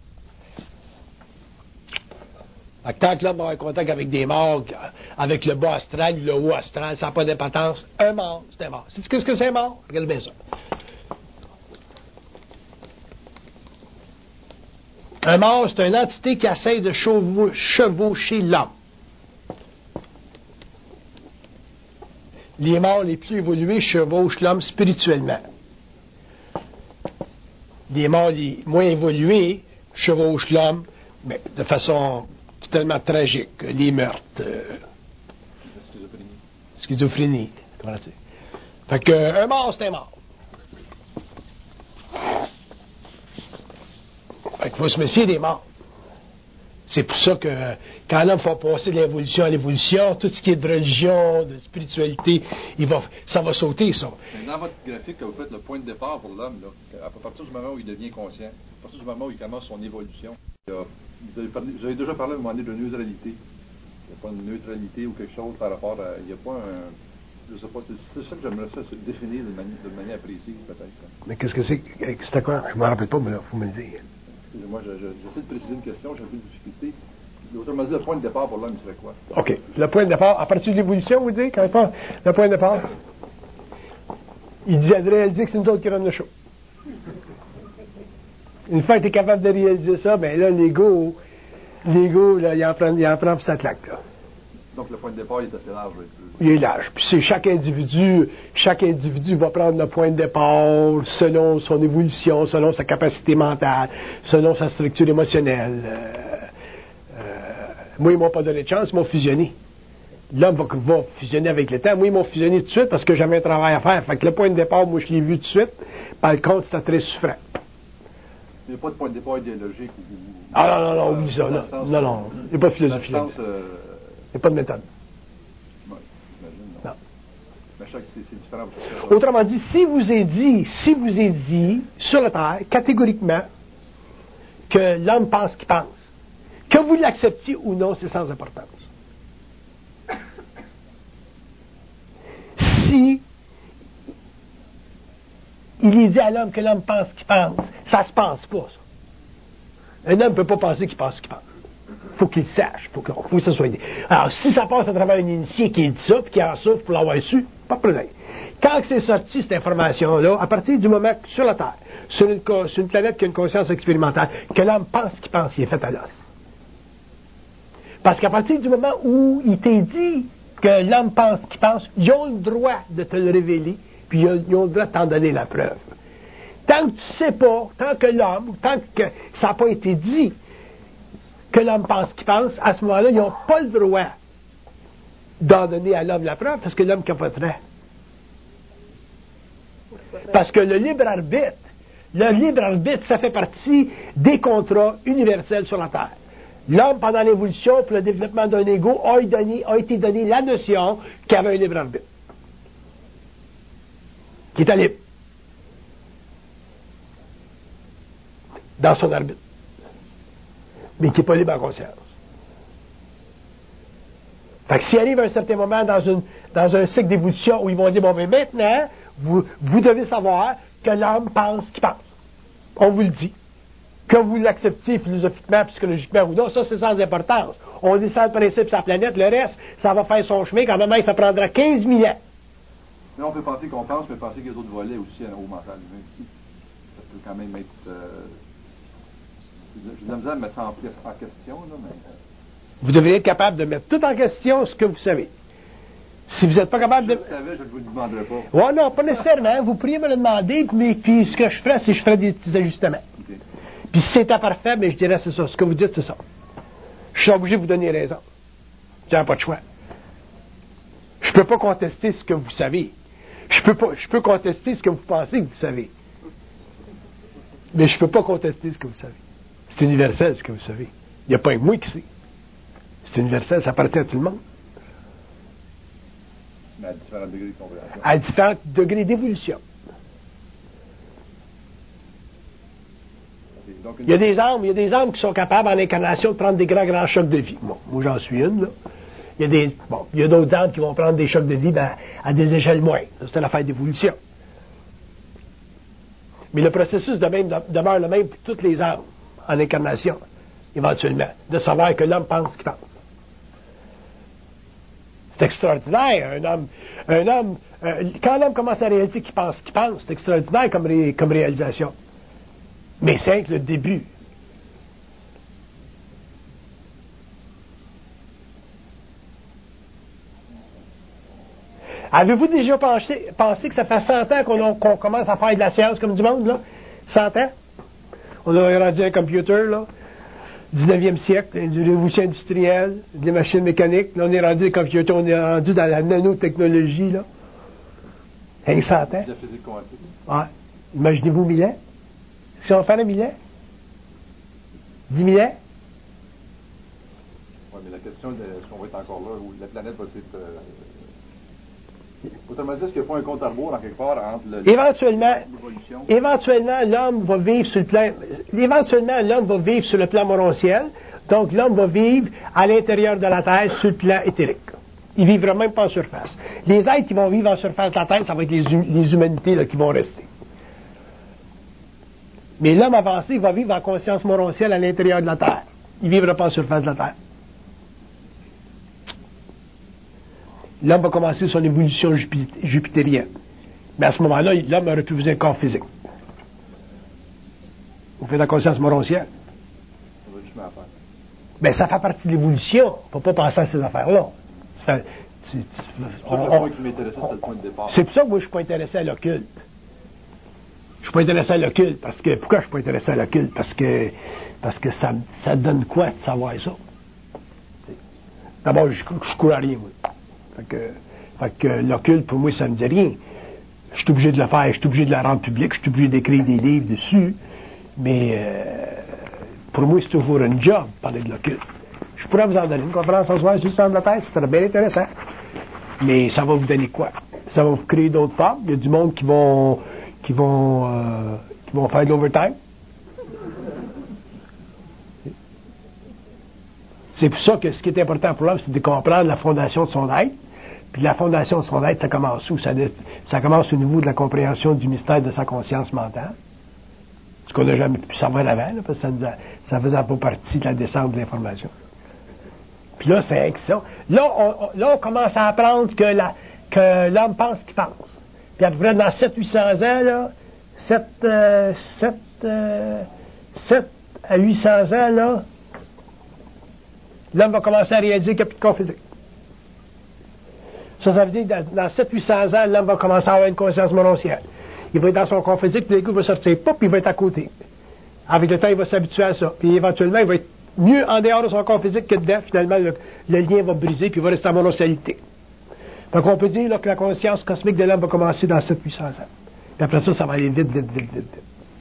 Fait que tant que l'homme va avoir contact avec des morts, avec le bas astral, le haut astral, ça n'a pas d'importance. Un mort, c'est un mort. Sais-tu qu'est-ce que c'est un mort? Regarde bien ça. Un mort, c'est une entité qui essaie de chevaucher l'homme. Les morts les plus évolués chevauchent l'homme spirituellement. Les morts les moins évolués chevauchent l'homme, mais de façon totalement tragique. Les meurtres. Euh, schizophrénie. Schizophrénie. Comment dire? Fait que, euh, un mort, c'est un mort. Fait qu'il faut se méfier des morts. C'est pour ça que quand l'homme va passer de l'évolution à l'évolution, tout ce qui est de religion, de spiritualité, il va, ça va sauter, ça.
Mais dans votre graphique, vous faites le point de départ pour l'homme, là, à partir du moment où il devient conscient, à partir du moment où il commence son évolution. Il y a, vous, avez parlé, vous avez déjà parlé à un moment donné de neutralité. Il n'y a pas une neutralité ou quelque chose par rapport à... Il n'y a pas un... Je sais pas, c'est ça que j'aimerais ça se définir de manière, de manière précise, peut-être.
Mais qu'est-ce que c'est? C'était quoi? Je ne me rappelle pas, mais il faut me le dire.
Excusez-moi, je, je, j'essaie de préciser une question, j'ai un peu de difficulté. Autrement dit, le point de départ pour l'homme, il serait quoi?
OK. Le point de départ, à partir de l'évolution, vous dites, quand il parle, le point de départ, il dit à réaliser que c'est nous autres qui runent le show. Une fois que tu es capable de réaliser ça, bien là, l'ego, l'ego, là, il en prend, il en prend pour sa claque, là.
Donc, le point de départ, il est assez large.
Il est large. Puis c'est chaque individu, chaque individu va prendre le point de départ selon son évolution, selon sa capacité mentale, selon sa structure émotionnelle. Euh, euh, moi, ils m'ont pas donné de chance, ils m'ont fusionné. L'homme va, va fusionner avec le temps. Moi, ils m'ont fusionné tout de suite parce que j'avais un travail à faire. Fait que le point de départ, moi, je l'ai vu tout de suite. Par contre, c'était très souffrant.
Il n'y a pas de point de départ idéologique. Ou,
ah non, non, non, oublie ça. Non,
sens,
non, non. Il n'y a pas de philosophie.
Sens, euh,
il n'y a pas de méthode.
Oui, j'imagine. Non.
non.
Mais chaque, c'est, c'est différent. Pour ça.
Autrement dit, si vous est dit, si vous est dit, sur la Terre, catégoriquement, que l'homme pense ce qu'il pense, que vous l'acceptiez ou non, c'est sans importance. Si il est dit à l'homme que l'homme pense ce qu'il pense, ça se passe pas, ça. Un homme ne peut pas penser qu'il pense ce qu'il pense. Il faut qu'il le sache. Il faut, faut que ça soit dit. Alors, si ça passe à travers un initié qui dit ça, puis qui en souffre pour l'avoir su, pas de problème. Quand c'est sorti, cette information-là, à partir du moment que sur la Terre, sur une, sur une planète qui a une conscience expérimentale, que l'homme pense ce qu'il pense, il est fait à l'os. Parce qu'à partir du moment où il t'est dit que l'homme pense ce qu'il pense, ils ont le droit de te le révéler, puis ils ont, ils ont le droit de t'en donner la preuve. Tant que tu ne sais pas, tant que l'homme, tant que ça n'a pas été dit que l'homme pense ce qu'il pense, à ce moment-là, ils n'ont pas le droit d'en donner à l'homme la preuve, parce que l'homme capoterait. Parce que le libre arbitre, le libre arbitre, ça fait partie des contrats universels sur la Terre. L'homme, pendant l'évolution, pour le développement d'un ego, a, donné, a été donné la notion qu'il y avait un libre arbitre. Qui était libre. Dans son arbitre. Mais qui n'est pas libre en conscience. Fait que s'il arrive à un certain moment dans, une, dans un cycle d'évolution où ils vont dire, bon, mais maintenant, vous, vous devez savoir que l'homme pense ce qu'il pense. On vous le dit. Que vous l'acceptiez philosophiquement, psychologiquement ou non, ça c'est sans importance. On descend le principe sur la planète, le reste, ça va faire son chemin, quand même, ça prendra quinze mille ans.
Mais on peut penser qu'on pense, mais penser qu'il y a d'autres volets aussi au mental humain. Ça peut quand même être... Euh, j'ai de la misère à mettre ça en, en question, là, mais...
Vous devriez être capable de mettre tout en question ce que vous savez. Si vous n'êtes pas capable de...
Si je le savais, je ne vous le demanderais pas.
Oui, non, pas nécessairement. Vous pourriez me le demander, mais puis ce que je ferais, c'est que je ferais des petits ajustements.
Okay.
Puis si c'était parfait, mais je dirais c'est ça. Ce que vous dites, c'est ça. Je suis obligé de vous donner raison. J'ai pas de choix. Je ne peux pas contester ce que vous savez. Je peux pas, je peux contester ce que vous pensez que vous savez. Mais je ne peux pas contester ce que vous savez. C'est universel, ce que vous savez. Il n'y a pas un moi qui sait. C'est universel, ça appartient à tout le monde.
Mais à différents degrés de compréhension.
À différents degrés d'évolution.
Okay, donc une...
Il y a des âmes, il y a des âmes qui sont capables en incarnation de prendre des grands, grands chocs de vie. Bon, moi j'en suis une, là. Il y a des, bon, il y a d'autres âmes qui vont prendre des chocs de vie ben, à des échelles moindres. C'est une affaire d'évolution. Mais le processus de même, demeure le même pour toutes les âmes en incarnation, éventuellement, de savoir que l'homme pense ce qu'il pense. C'est extraordinaire. Un homme, un homme euh, quand l'homme commence à réaliser qu'il pense ce qu'il pense, c'est extraordinaire comme, ré, comme réalisation. Mais c'est que le début. Avez-vous déjà pensé, pensé que ça fait cent ans qu'on, a, qu'on commence à faire de la science comme du monde, là? cent ans? On a rendu un computer, là. dix-neuvième siècle, une révolution industrielle, des machines mécaniques. Là, on est rendu des computers, on est rendu dans la nanotechnologie, là. Hein, cent ans?
La physique quantique.
Ouais. Imaginez-vous mille ans. Si on fait un mille ans? dix mille ans?
mais la question de est-ce qu'on va être encore là, ou la planète va être... Euh... Autrement dit, est-ce qu'il n'y a pas un compte à rebours en quelque part entre le,
éventuellement, éventuellement, l'homme va vivre sur le plan... Éventuellement, l'homme va vivre sur le plan morontiel, donc l'homme va vivre à l'intérieur de la Terre sur le plan éthérique. Il ne vivra même pas en surface. Les êtres qui vont vivre en surface de la Terre, ça va être les, hum- les humanités là, qui vont rester. Mais l'homme avancé va vivre en conscience morontielle à l'intérieur de la Terre. Il ne vivra pas en surface de la Terre. L'homme va commencer son évolution jupi- jupitérienne. Mais à ce moment-là, l'homme aurait plus besoin d'un corps physique. Vous faites la conscience morontielle.
Ça va juste m'en faire.
Bien, ça fait partie de l'évolution. Il ne faut pas penser à ces affaires-là. Ça fait- c'est- c'est-
C'est
on-
le
on-
point qui m'intéressait, c'était le point de départ.
C'est pour ça que moi, je ne suis pas intéressé à l'occulte. Je ne suis pas intéressé à l'occulte parce que... Pourquoi je ne suis pas intéressé à l'occulte? Parce que, parce que ça, ça donne quoi de savoir ça? D'abord, je ne cours à rien, moi. Fait que, fait que l'occulte, pour moi, ça ne me dit rien. Je suis obligé de le faire, je suis obligé de la rendre publique, je suis obligé d'écrire des livres dessus. Mais euh, pour moi, c'est toujours un job de parler de l'occulte. Je pourrais vous en donner une conférence ce soir sur le centre de la Terre, ça serait bien intéressant. Mais ça va vous donner quoi? Ça va vous créer d'autres formes. Il y a du monde qui vont qui vont euh, qui vont faire de l'overtime. C'est pour ça que ce qui est important pour l'homme, c'est de comprendre la fondation de son être. Puis la fondation de son être, ça commence où? Ça, ça commence au niveau de la compréhension du mystère de sa conscience mentale. Ce qu'on n'a jamais pu savoir avant, là, parce que ça ne ça faisait pas partie de la descente de l'information. Puis là, c'est avec ça. Là on, là, on commence à apprendre que, la, que l'homme pense qu'il pense. Puis à peu près dans sept cents à huit cents ans, là, sept, euh, sept, euh, sept à huit cents ans, là, l'homme va commencer à réaliser qu'il n'y a plus de corps physique. Ça, ça veut dire que dans, dans sept cents à huit cents ans, l'homme va commencer à avoir une conscience morontielle. Il va être dans son corps physique, puis d'un coup, il va sortir, pop, il va être à côté. Avec le temps, il va s'habituer à ça. Puis éventuellement, il va être mieux en dehors de son corps physique que dedans. Finalement, le, le lien va briser, puis il va rester en morontialité. Donc, on peut dire là, que la conscience cosmique de l'homme va commencer dans sept cents à huit cents ans. Puis après ça, ça va aller vite, vite, vite, vite, vite.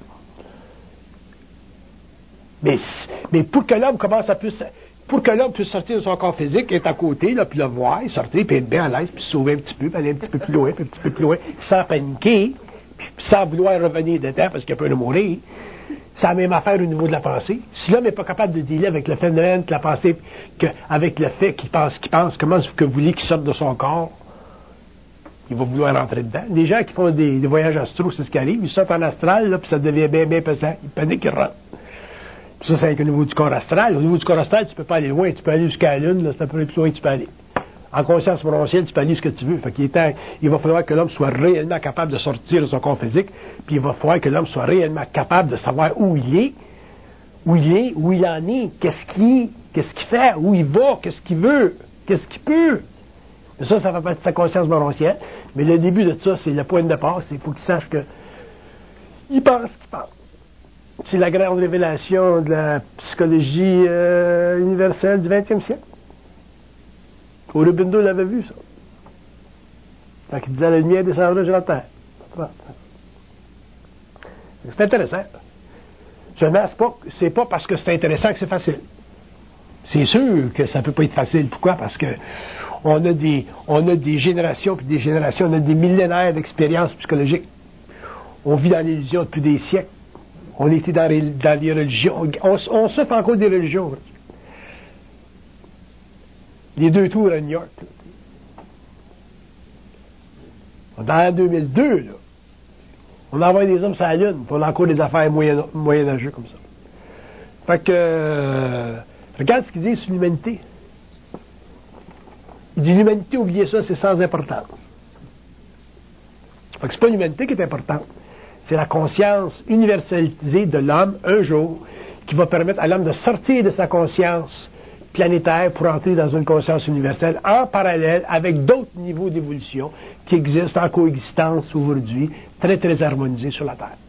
Mais, mais pour que l'homme commence à plus... Pour que l'homme puisse sortir de son corps physique, être à côté, là, puis le voir, sortir, puis être bien à l'aise, puis se sauver un petit peu, puis aller un petit peu plus loin, puis un petit peu plus loin, sans paniquer, puis sans vouloir revenir dedans parce qu'il a peur de mourir. C'est la même affaire au niveau de la pensée. Si l'homme n'est pas capable de dealer avec le phénomène que la pensée, que, avec le fait qu'il pense, qu'il pense, comment est-ce que vous voulez qu'il sorte de son corps? Il va vouloir rentrer dedans. Les gens qui font des, des voyages astraux, c'est ce qui arrive, ils sortent en astral, là, puis ça devient bien, bien pesant. Ils paniquent, ils rentrent. Ça, c'est avec au niveau du corps astral. Au niveau du corps astral, tu ne peux pas aller loin. Tu peux aller jusqu'à la Lune, là, c'est un peu plus loin que tu peux aller. En conscience morontielle, tu peux aller ce que tu veux. Fait qu'il est temps, il va falloir que l'homme soit réellement capable de sortir de son corps physique, puis il va falloir que l'homme soit réellement capable de savoir où il est, où il est, où il en est, qu'est-ce qu'il, qu'est-ce qu'il fait, où il va, qu'est-ce qu'il veut, qu'est-ce qu'il peut. Et ça, ça fait partie de sa conscience morontielle. Mais le début de ça, c'est le point de départ, c'est qu'il faut qu'il sache que il pense qu'il pense. C'est la grande révélation de la psychologie euh, universelle du vingtième siècle. Aurobindo l'avait vu, ça. Quand il disait « La lumière descendra sur la terre ». C'est intéressant. Seulement, c'est pas, c'est pas parce que c'est intéressant que c'est facile. C'est sûr que ça ne peut pas être facile. Pourquoi? Parce que on a des, on a des générations puis des générations, on a des millénaires d'expériences psychologiques. On vit dans l'illusion depuis des siècles. On était dans les, dans les religions. On, on souffre encore des religions. Là. Les deux tours à New York. Là. Dans deux mille deux, là, on envoie des hommes sur la Lune, puis on a encore des affaires moyen, moyenâgeuses comme ça. Fait que, euh, regarde ce qu'ils disent sur l'humanité. Il dit l'humanité, oubliez ça, c'est sans importance. Fait que c'est pas l'humanité qui est importante. C'est la conscience universalisée de l'homme, un jour, qui va permettre à l'homme de sortir de sa conscience planétaire pour entrer dans une conscience universelle en parallèle avec d'autres niveaux d'évolution qui existent en coexistence aujourd'hui, très, très harmonisés sur la Terre.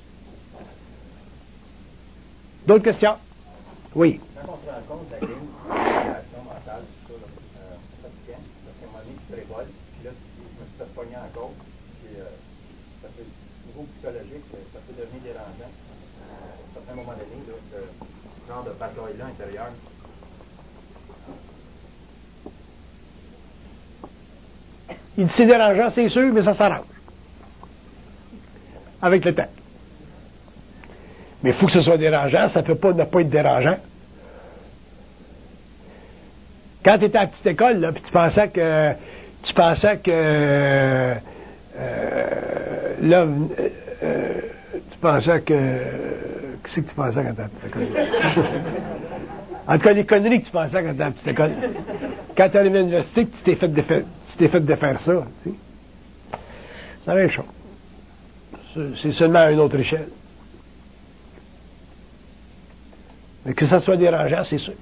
D'autres questions? Oui.
Quand on se rend compte de la gamification mentale, tout ça, là, euh, ça te tient, parce qu'à un moment donné, tu te révoltes, puis là, tu dis, je me suis fait pogner en cause, puis euh, ça fait, au niveau psychologique, ça peut devenir dérangeant. À un certain moment donné, là, ce genre de bataille-là intérieure,
Il dit c'est dérangeant, c'est sûr, mais ça s'arrange. Avec le temps. Mais il faut que ce soit dérangeant, ça ne peut pas ne pas être dérangeant. Quand tu étais à la petite école, là, puis tu pensais que tu pensais que euh, là euh, tu pensais que qu'est-ce que tu pensais quand tu étais à la petite école? En tout cas, les conneries que tu pensais quand tu étais à la petite école. Quand tu arrives à l'université, tu t'es fait défaire, tu t'es fait défaire ça. Tu sais. C'est la même chose. C'est seulement à une autre échelle. Mais que ça soit dérangeant, c'est sûr.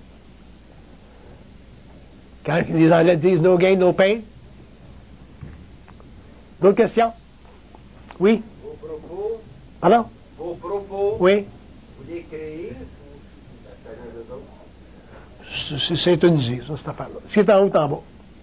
Quand les Anglais disent no gain, no pain. D'autres questions? Oui?
Vos propos.
Alors?
Vos propos.
Oui?
Vous les créez ou c'est chacun des autres?
C'est syntonisé, ça, cette affaire-là. Ce qui est en haut, est en bas.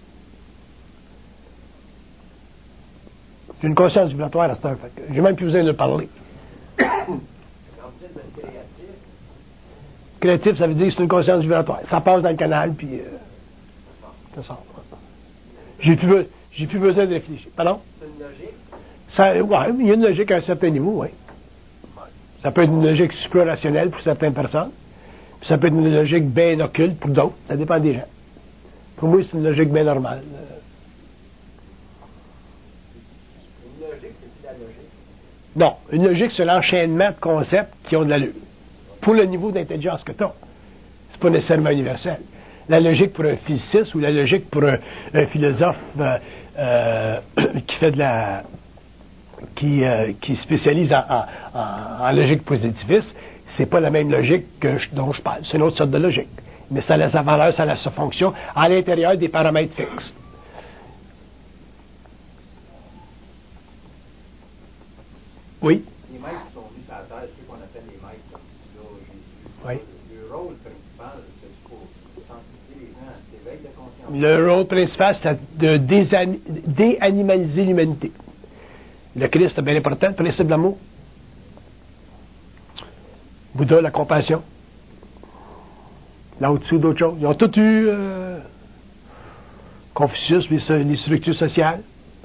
C'est une conscience vibratoire à cette heure. J'ai même plus besoin de parler.
Quand vous dites d'être créatif.
Créatif, ça veut dire que c'est une conscience vibratoire. Ça passe dans le canal, puis euh, ça sort. J'ai plus, j'ai plus besoin de réfléchir. Pardon?
C'est une logique?
Ça, ouais, il y a une logique à un certain niveau, oui. Ça peut être une logique supra-rationnelle pour certaines personnes. Puis ça peut être une logique bien occulte pour d'autres. Ça dépend des gens. Pour moi, c'est une logique bien normale.
Une logique, c'est la logique?
Non. Une logique, c'est l'enchaînement de concepts qui ont de l'allure. Pour le niveau d'intelligence que tu as. C'est pas nécessairement universel. La logique pour un physiciste ou la logique pour un, un philosophe euh, euh, qui fait de la... qui, euh, qui spécialise en, en, en, en logique positiviste, c'est pas la même logique que je, dont je parle. C'est une autre sorte de logique. Mais ça a sa valeur, ça a sa fonction à l'intérieur des paramètres fixes. Oui?
Les maîtres qui sont venus sur la terre, ceux qu'on appelle les maîtres, là, Jésus,
Oui.
le rôle principal, c'est pour sensibiliser les gens à cet éveil de conscience.
Le rôle principal, c'est de désani- déanimaliser l'humanité. Le Christ est bien important, le principe de l'amour. Bouddha, la compassion. Là au-dessus d'autres choses. Ils ont tous eu euh, Confucius, les, les structures sociales.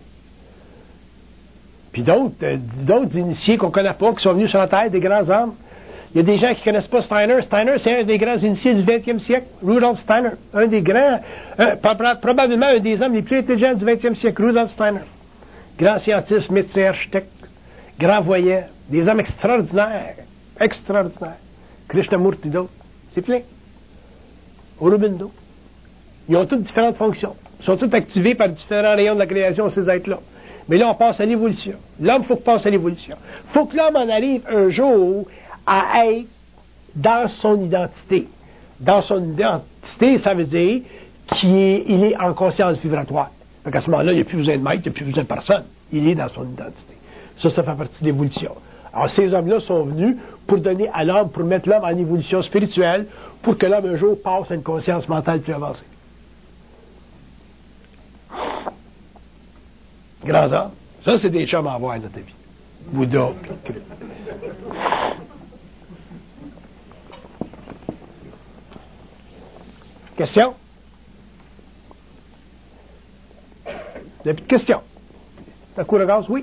Puis d'autres, euh, d'autres initiés qu'on ne connaît pas, qui sont venus sur la Terre, des grands hommes. Il y a des gens qui ne connaissent pas Steiner. Steiner, c'est un des grands initiés du vingtième siècle. Rudolf Steiner. Un des grands, un, probablement un des hommes les plus intelligents du vingtième siècle. Rudolf Steiner. Grand scientiste, médecin, architecte, grand voyant. Des hommes extraordinaires. Extraordinaires. Krishnamurti, d'autres. C'est plein. Aurobindo. Ils ont toutes différentes fonctions. Ils sont tous activés par différents rayons de la création, ces êtres-là. Mais là, on passe à l'évolution. L'homme, il faut qu'il passe à l'évolution. Il faut que l'homme en arrive un jour à être dans son identité. Dans son identité, ça veut dire qu'il est, il est en conscience vibratoire. Donc à ce moment-là, il n'y a plus besoin de maître, il n'y a plus besoin de personne. Il est dans son identité. Ça, ça fait partie de l'évolution. Alors, ces hommes-là sont venus pour donner à l'homme, pour mettre l'homme en évolution spirituelle, pour que l'homme, un jour, passe à une conscience mentale plus avancée. Grands hommes. Ça, c'est des chums à avoir dans ta vie. Bouddha. Question? Vous avez plus de questions? T'as coup de gaz? Oui?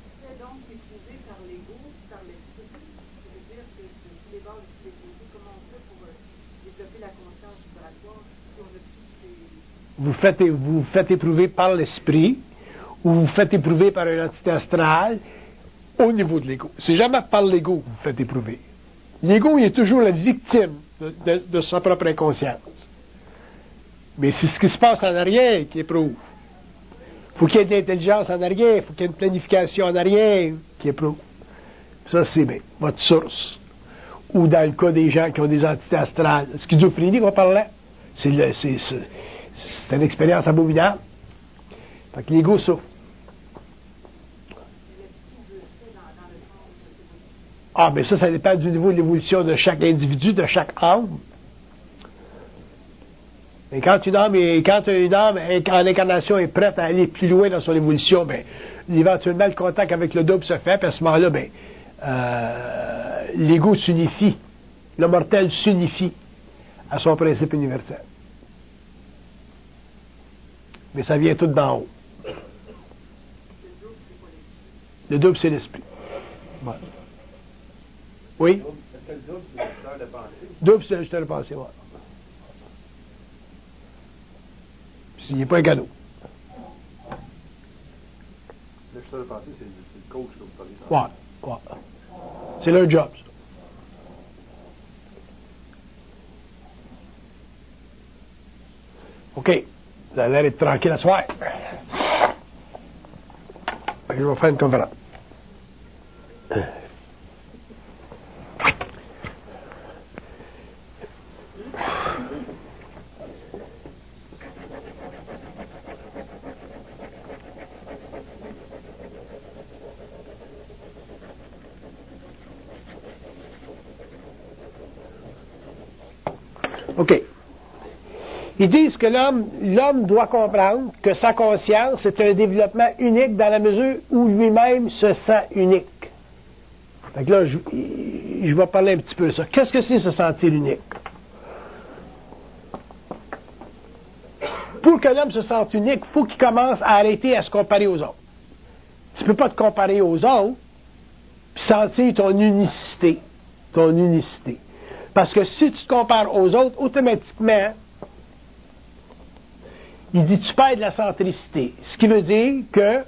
Vous faites, vous faites éprouver par l'esprit ou vous faites éprouver par une entité astrale au niveau de l'ego. C'est jamais par l'ego que vous faites éprouver. L'ego, il est toujours la victime de, de, de sa propre inconscience. Mais c'est ce qui se passe en arrière qui éprouve. Il faut qu'il y ait de l'intelligence en arrière, il faut qu'il y ait une planification en arrière qui éprouve. Ça, c'est bien, votre source. Ou dans le cas des gens qui ont des entités astrales. Schizophrénie qu'on parlait, c'est, le, c'est, c'est, c'est une expérience abominable. Fait que l'ego souffre. Ah, mais ça, ça dépend du niveau de l'évolution de chaque individu, de chaque âme. Et quand une âme, est, quand une âme en incarnation est prête à aller plus loin dans son évolution, ben, éventuellement, le contact avec le double se fait, puis à ce moment-là, ben, euh, l'ego s'unifie. Le mortel s'unifie à son principe universel. Mais ça vient tout d'en haut. Le double, c'est l'esprit. Ouais. Oui?
Est-ce que le double, c'est l'ajusteur de pensée?
Double, c'est l'ajusteur de pensée, ouais. Puis, il n'est pas un cadeau.
L'ajusteur de pensée, c'est le coach que vous parlez.
Ouais, ouais. C'est leur job, ça. OK. Vous allez être tranquille à soir. Je vais faire une conférence. OK. Ils disent que l'homme, l'homme doit comprendre que sa conscience est un développement unique dans la mesure où lui-même se sent unique. Fait que là, je, je vais parler un petit peu de ça. Qu'est-ce que c'est se sentir unique? Pour que l'homme se sente unique, il faut qu'il commence à arrêter à se comparer aux autres. Tu ne peux pas te comparer aux autres puis sentir ton unicité. Ton unicité. Parce que si tu te compares aux autres, automatiquement, il dit tu perds de la centricité. Ce qui veut dire que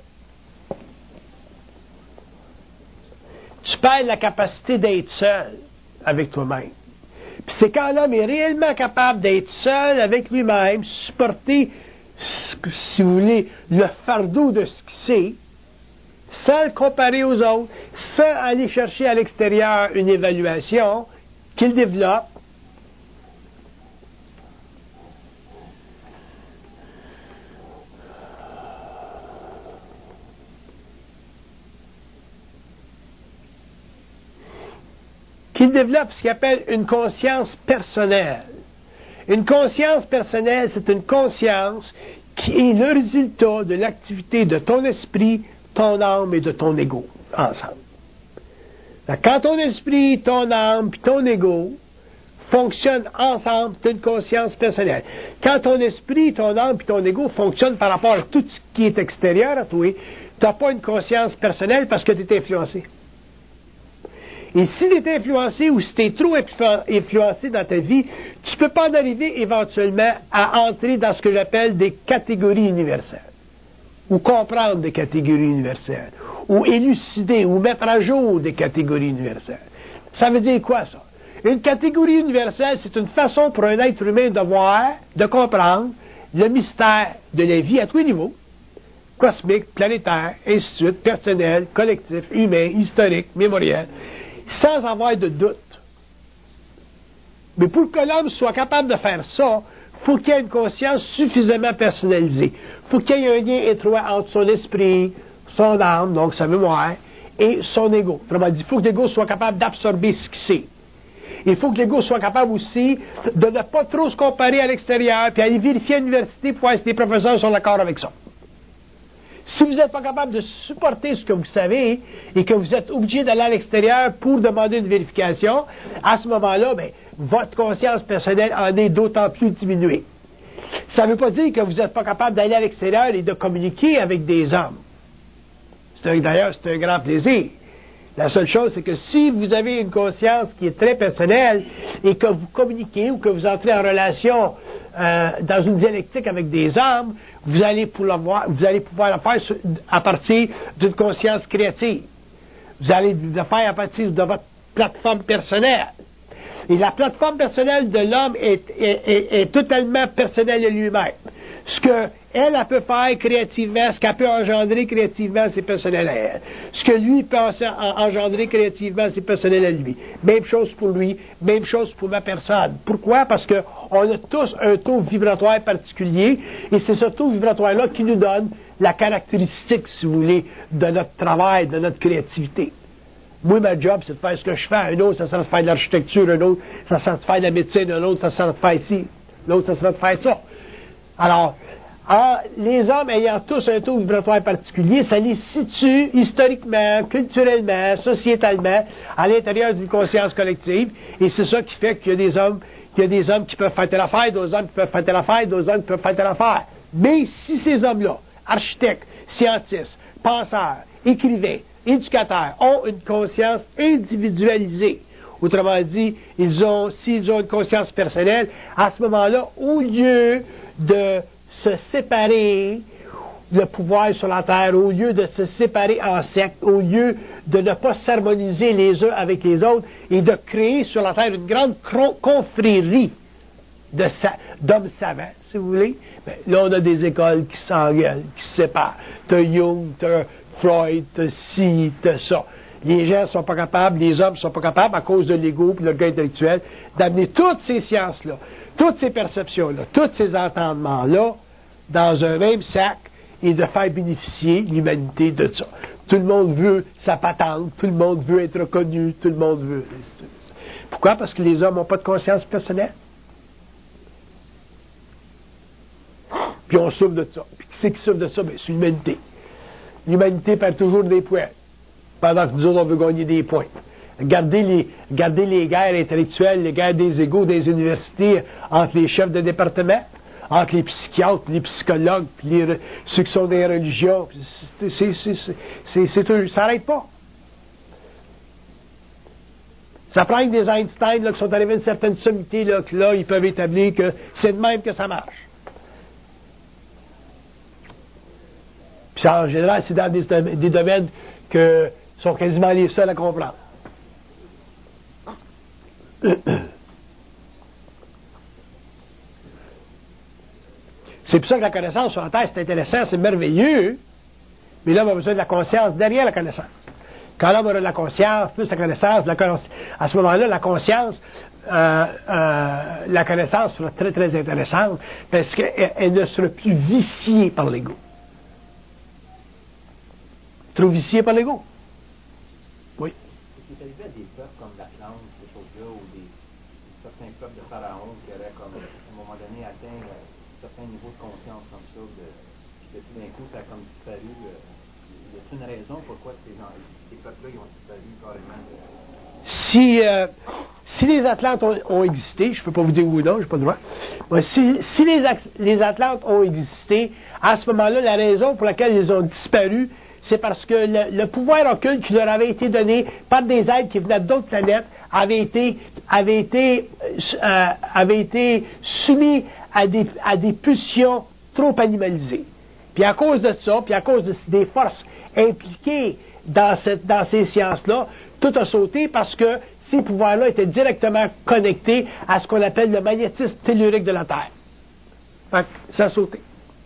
tu perds la capacité d'être seul avec toi-même. Puis c'est quand l'homme est réellement capable d'être seul avec lui-même, supporter, si vous voulez, le fardeau de ce qu'il sait, sans le comparer aux autres, sans aller chercher à l'extérieur une évaluation qu'il développe, qu'il développe ce qu'il appelle une conscience personnelle. Une conscience personnelle, c'est une conscience qui est le résultat de l'activité de ton esprit, ton âme et de ton ego, ensemble. Quand ton esprit, ton âme et ton ego fonctionnent ensemble, c'est une conscience personnelle. Quand ton esprit, ton âme et ton ego fonctionnent par rapport à tout ce qui est extérieur à toi, tu n'as pas une conscience personnelle parce que tu es influencé. Et si tu es influencé ou si tu es trop influencé dans ta vie, tu ne peux pas en arriver éventuellement à entrer dans ce que j'appelle des catégories universelles. Ou comprendre des catégories universelles. Ou élucider ou mettre à jour des catégories universelles. Ça veut dire quoi, ça? Une catégorie universelle, c'est une façon pour un être humain de voir, de comprendre le mystère de la vie à tous les niveaux. Cosmique, planétaire, ainsi de suite, personnel, collectif, humain, historique, mémoriel, sans avoir de doute. Mais pour que l'homme soit capable de faire ça, il faut qu'il y ait une conscience suffisamment personnalisée. Il faut qu'il y ait un lien étroit entre son esprit, son âme, donc sa mémoire, et son ego. Autrement dit, il faut que l'ego soit capable d'absorber ce qu'il sait. Il faut que l'ego soit capable aussi de ne pas trop se comparer à l'extérieur, puis aller vérifier à l'université pour voir si les professeurs sont d'accord avec ça. Si vous n'êtes pas capable de supporter ce que vous savez et que vous êtes obligé d'aller à l'extérieur pour demander une vérification, à ce moment-là, bien, votre conscience personnelle en est d'autant plus diminuée. Ça ne veut pas dire que vous n'êtes pas capable d'aller à l'extérieur et de communiquer avec des hommes. C'est un, d'ailleurs, c'est un grand plaisir. La seule chose, c'est que si vous avez une conscience qui est très personnelle et que vous communiquez ou que vous entrez en relation euh, dans une dialectique avec des hommes, vous allez pouvoir, vous allez pouvoir le faire à partir d'une conscience créative. Vous allez le faire à partir de votre plateforme personnelle. Et la plateforme personnelle de l'homme est, est, est, est totalement personnelle à lui-même. Ce qu'elle, elle peut faire créativement, ce qu'elle peut engendrer créativement, c'est personnel à elle. Ce que lui peut engendrer créativement, c'est personnel à lui. Même chose pour lui, même chose pour ma personne. Pourquoi? Parce qu'on a tous un taux vibratoire particulier, et c'est ce taux vibratoire-là qui nous donne la caractéristique, si vous voulez, de notre travail, de notre créativité. Moi, ma job, c'est de faire ce que je fais. Un autre, ça sera de faire de l'architecture. Un autre, ça sera de faire de la médecine. Un autre, ça sera de faire ici. L'autre, ça sera de faire ça. Alors, en, les hommes ayant tous un taux vibratoire particulier, ça les situe historiquement, culturellement, sociétalement, à l'intérieur d'une conscience collective. Et c'est ça qui fait qu'il y a des hommes, qu'il y a des hommes qui peuvent faire telle affaire, d'autres hommes qui peuvent faire telle affaire, d'autres hommes qui peuvent faire telle affaire. Mais si ces hommes-là, architectes, scientifiques, penseurs, écrivains, éducateurs ont une conscience individualisée. Autrement dit, ils ont, s'ils ont une conscience personnelle, à ce moment-là, au lieu de se séparer le pouvoir sur la terre, au lieu de se séparer en sectes, au lieu de ne pas s'harmoniser les uns avec les autres et de créer sur la terre une grande confrérie de sa, d'hommes savants, si vous voulez, ben, là, on a des écoles qui s'engueulent, qui se séparent. T'as Jung, t'as Freud, t'as ci, t'as ça. Les gens ne sont pas capables, les hommes ne sont pas capables, à cause de l'ego et de l'orgueil intellectuel, d'amener toutes ces sciences-là, toutes ces perceptions-là, tous ces entendements-là dans un même sac et de faire bénéficier l'humanité de ça. Tout le monde veut sa patente, tout le monde veut être reconnu, tout le monde veut... Pourquoi? Parce que les hommes n'ont pas de conscience personnelle. Puis on souffre de ça. Puis qui c'est qui souffre de ça? Bien, c'est l'humanité. L'humanité perd toujours des points, pendant que nous autres, on veut gagner des points. Regardez les, regardez les guerres intellectuelles, les guerres des égos des universités entre les chefs de département, entre les psychiatres, les psychologues, puis les, ceux qui sont des religions. C'est, c'est, c'est, c'est, c'est, c'est, ça n'arrête pas. Ça prend que des Einstein là, qui sont arrivés à une certaine sommité, là, que là, ils peuvent établir que c'est de même que ça marche. Puis en général, c'est dans des, des domaines que sont quasiment les seuls à comprendre. C'est pour ça que la connaissance sur la Terre, c'est intéressant, c'est merveilleux, mais là, on a besoin de la conscience derrière la connaissance. Quand l'homme aura de la conscience, plus la connaissance, la connaissance à ce moment-là, la conscience, euh, euh, la connaissance sera très, très intéressante, parce qu'elle elle ne sera plus viciée par l'ego. Trop viciée par l'ego. Oui.
C'est arrivé à des peuples comme l'Atlante, ces choses-là, ou des, certains peuples de Pharaon qui avaient, comme, à un moment donné, atteint euh, certains niveaux de conscience comme ça, de, de tout d'un coup, ça a comme disparu. Euh, y a-t-il une raison pourquoi ces, gens, ces peuples-là ils ont disparu carrément?
Si, euh, si les Atlantes ont, ont existé, je ne peux pas vous dire oui ou non, je n'ai pas le droit. Ouais, si si les, les Atlantes ont existé, à ce moment-là, la raison pour laquelle ils ont disparu, c'est parce que le, le pouvoir occulte qui leur avait été donné par des êtres qui venaient d'autres planètes avait été, avait été, euh, avait été soumis à des, à des pulsions trop animalisées. Puis à cause de ça, puis à cause de, des forces impliquées dans, cette, dans ces sciences-là, tout a sauté parce que ces pouvoirs-là étaient directement connectés à ce qu'on appelle le magnétisme tellurique de la Terre. Fait que ça a sauté.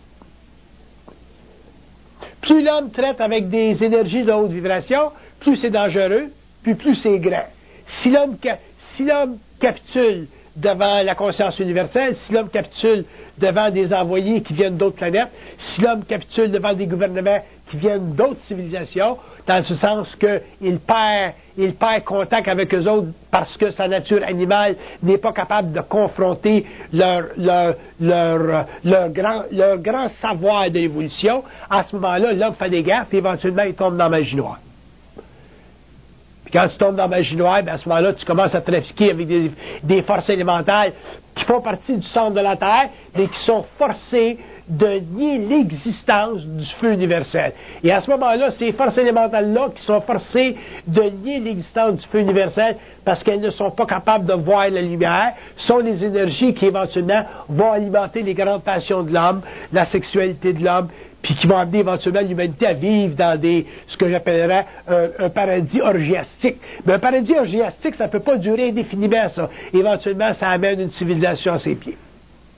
Plus l'homme traite avec des énergies de haute vibration, plus c'est dangereux, puis plus c'est grand. Si l'homme, si l'homme capitule devant la conscience universelle, si l'homme capitule devant des envoyés qui viennent d'autres planètes, si l'homme capitule devant des gouvernements qui viennent d'autres civilisations, dans ce sens qu'il perd, il perd contact avec eux autres parce que sa nature animale n'est pas capable de confronter leur, leur, leur, leur, grand, leur grand savoir de l'évolution, à ce moment-là, l'homme fait des gaffes et éventuellement il tombe dans la magie noire. Puis quand tu tombes dans la magie noire, ben à ce moment-là, tu commences à trafiquer avec des, des forces élémentales qui font partie du centre de la Terre, mais qui sont forcées de nier l'existence du feu universel. Et à ce moment-là, ces forces élémentales-là qui sont forcées de nier l'existence du feu universel parce qu'elles ne sont pas capables de voir la lumière, sont les énergies qui éventuellement vont alimenter les grandes passions de l'homme, la sexualité de l'homme, puis qui vont amener éventuellement l'humanité à vivre dans des, ce que j'appellerais un, un paradis orgiastique. Mais un paradis orgiastique, ça ne peut pas durer indéfiniment, ça. Éventuellement, ça amène une civilisation à ses pieds.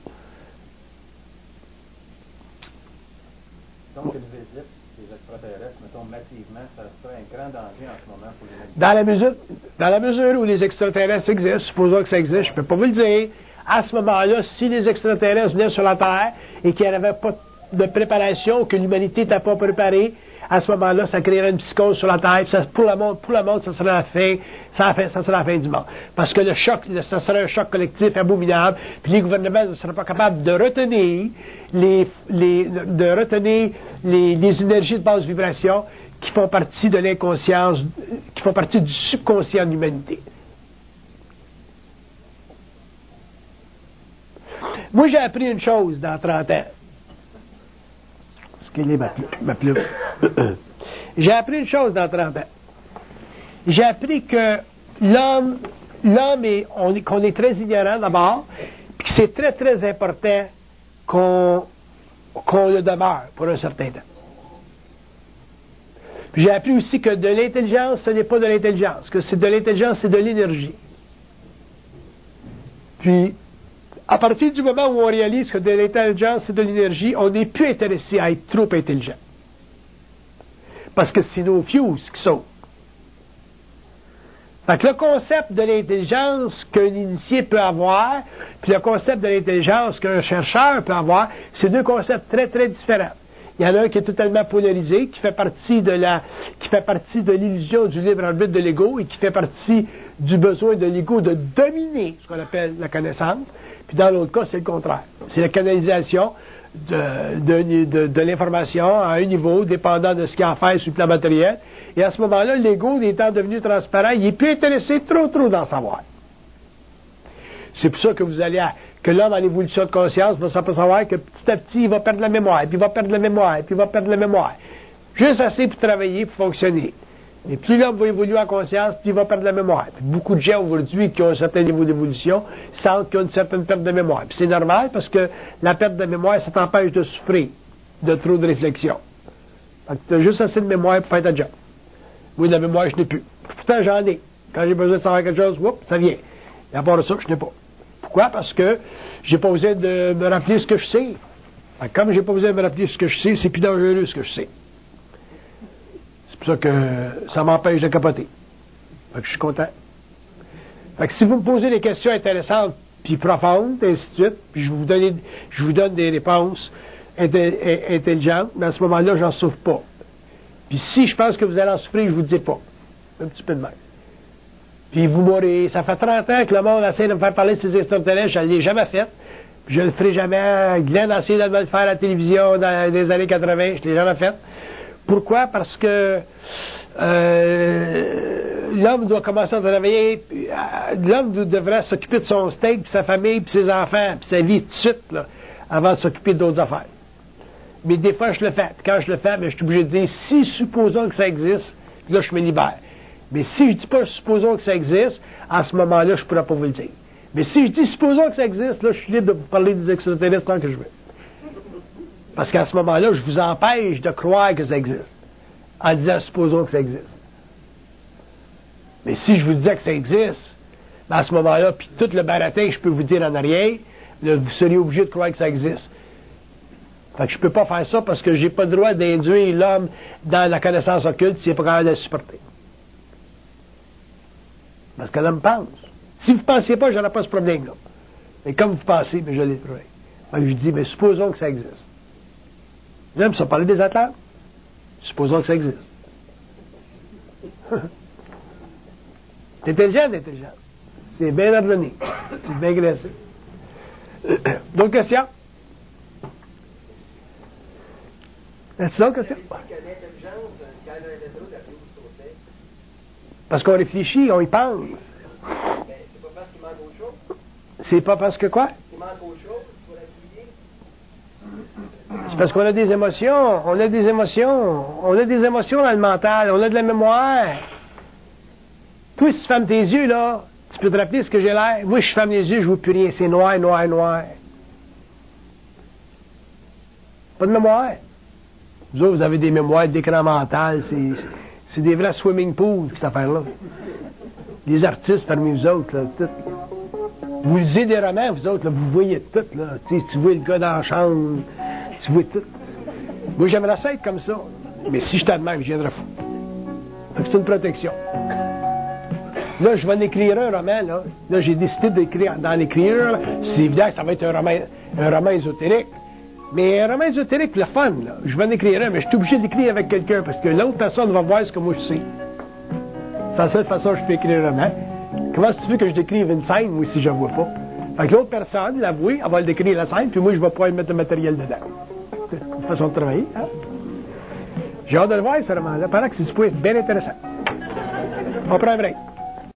Donc, une visite des extraterrestres, mettons, massivement, ça serait un grand danger en ce moment pour l'humanité.
Dans la mesure, dans la mesure où les extraterrestres existent, supposons que ça existe, je ne peux pas vous le dire, à ce moment-là, si les extraterrestres venaient sur la Terre et qu'il n'y avait pas de préparation, que l'humanité n'était pas préparée, à ce moment-là, ça créerait une psychose sur la Terre. Ça, pour, le monde, pour le monde, ça serait la fin, ça, ça serait la fin du monde. Parce que le choc, ça serait un choc collectif abominable, puis les gouvernements ne seraient pas capables de retenir les, les, de retenir les, les énergies de basse vibration qui font partie de l'inconscience, qui font partie du subconscient de l'humanité. Moi, j'ai appris une chose dans trente ans. Quelle est ma, ma plume? J'ai appris une chose dans trente ans. J'ai appris que l'homme, l'homme est, on est, qu'on est très ignorant d'abord, puis que c'est très, très important qu'on, qu'on le demeure pour un certain temps. Puis j'ai appris aussi que de l'intelligence, ce n'est pas de l'intelligence, que c'est de l'intelligence, c'est de l'énergie. Puis, à partir du moment où on réalise que de l'intelligence, c'est de l'énergie, on n'est plus intéressé à être trop intelligent. Parce que c'est nos fuses qui sautent. Fait que le concept de l'intelligence qu'un initié peut avoir, puis le concept de l'intelligence qu'un chercheur peut avoir, c'est deux concepts très, très différents. Il y en a un qui est totalement polarisé, qui fait partie de la, qui fait partie de l'illusion du libre arbitre de l'ego et qui fait partie du besoin de l'ego de dominer ce qu'on appelle la connaissance. Puis dans l'autre cas, c'est le contraire. C'est la canalisation de, de, de, de l'information à un niveau dépendant de ce qu'il y a à faire sur le plan matériel. Et à ce moment-là, l'ego, étant devenu transparent, il est plus intéressé trop, trop d'en savoir. C'est pour ça que vous allez à, que l'homme en évolution de conscience va savoir que petit à petit, il va perdre la mémoire, puis il va perdre la mémoire, puis il va perdre la mémoire. Juste assez pour travailler, pour fonctionner. Et plus l'homme va évoluer en conscience, plus il va perdre la mémoire. Puis beaucoup de gens aujourd'hui qui ont un certain niveau d'évolution sentent qu'ils ont une certaine perte de mémoire. Puis c'est normal parce que la perte de mémoire, ça t'empêche de souffrir de trop de réflexion. Donc tu as juste assez de mémoire pour faire ta job. Moi, de la mémoire, je n'ai plus. Pourtant, j'en ai. Quand j'ai besoin de savoir quelque chose, whoop, ça vient. Et à part de ça, je n'ai pas. Pourquoi? Parce que j'ai pas besoin de me rappeler ce que je sais. Donc, comme j'ai pas besoin de me rappeler ce que je sais, c'est plus dangereux ce que je sais. C'est pour ça que ça m'empêche de capoter. Fait que je suis content. Fait que si vous me posez des questions intéressantes puis profondes, et ainsi de suite, puis je vous donne, je vous donne des réponses intelligentes, mais à ce moment-là, j'en souffre pas. Puis si je pense que vous allez en souffrir, je vous le dis pas. Un petit peu de mal. Puis vous m'aurez... Ça fait trente ans que le monde essaie de me faire parler de ces extraterrestres, je ne l'ai jamais fait. Puis je ne le ferai jamais. Glenn a essayé de me le faire à la télévision dans les années quatre-vingt, je ne l'ai jamais fait. Pourquoi? Parce que euh, l'homme doit commencer à travailler, euh, l'homme devrait s'occuper de son steak, puis sa famille, puis ses enfants, puis sa vie tout de suite, là, avant de s'occuper d'autres affaires. Mais des fois, je le fais. Puis quand je le fais, bien, je suis obligé de dire, si supposons que ça existe, là, je me libère. Mais si je dis pas supposons que ça existe, à ce moment-là, je ne pourrais pas vous le dire. Mais si je dis supposons que ça existe, là, je suis libre de vous parler des extraterrestres tant que je veux. Parce qu'à ce moment-là, je vous empêche de croire que ça existe. En disant supposons que ça existe. Mais si je vous disais que ça existe, à ce moment-là, puis tout le baratin que je peux vous dire en arrière, là, vous seriez obligé de croire que ça existe. Fait que je ne peux pas faire ça parce que j'ai pas le droit d'induire l'homme dans la connaissance occulte s'il n'est pas capable de la supporter. Parce que l'homme pense. Si vous ne pensiez pas, je n'aurais pas ce problème-là. Mais comme vous pensez, mais je l'ai trouvé. Fait que je dis, mais supposons que ça existe. J'aime ça parler des athlètes. Supposons que ça existe. C'est intelligent, c'est intelligent. C'est bien ordonné. C'est bien graissé. D'autres questions? Est-ce d'autres questions? Parce qu'on réfléchit, on y pense.
C'est pas parce qu'il manque autre chose.
C'est pas parce que quoi?
Il manque autre chose pour l'accueillir.
C'est parce qu'on a des émotions. On a des émotions. On a des émotions dans le mental. On a de la mémoire. Toi, si tu fermes tes yeux, là, tu peux te rappeler ce que j'ai l'air. Moi, je ferme les yeux, je vois plus rien. C'est noir, noir, noir. Pas de mémoire. Vous autres, vous avez des mémoires d'écran mental. C'est, c'est des vrais swimming pools, cette affaire-là. Les artistes parmi vous autres, là, tout. Vous lisez des romans, vous autres, là, vous voyez tout, là. Tu sais, tu vois le gars dans la chambre, tu vois tout. Moi, j'aimerais ça être comme ça. Mais si je t'en demande, je viendrais fou. Fait que c'est une protection. Là, je vais en écrire un roman, là. Là, j'ai décidé d'écrire, d'en écrire, là. C'est évident que ça va être un roman, un roman ésotérique. Mais un roman ésotérique, le fun, là. Je vais en écrire un, mais je suis obligé d'écrire avec quelqu'un parce que l'autre personne va voir ce que moi je sais. C'est la seule façon que je peux écrire un roman. Comment est-ce que tu veux que je décrive une scène, moi, si je ne vois pas? Fait que l'autre personne, l'avouer, elle va le décrire la scène, puis moi, je vais pouvoir mettre le matériel dedans. C'est une façon de travailler, hein? J'ai hâte de le voir, ce roman-là. Pendant que c'est supposé être bien intéressant. On prend un break.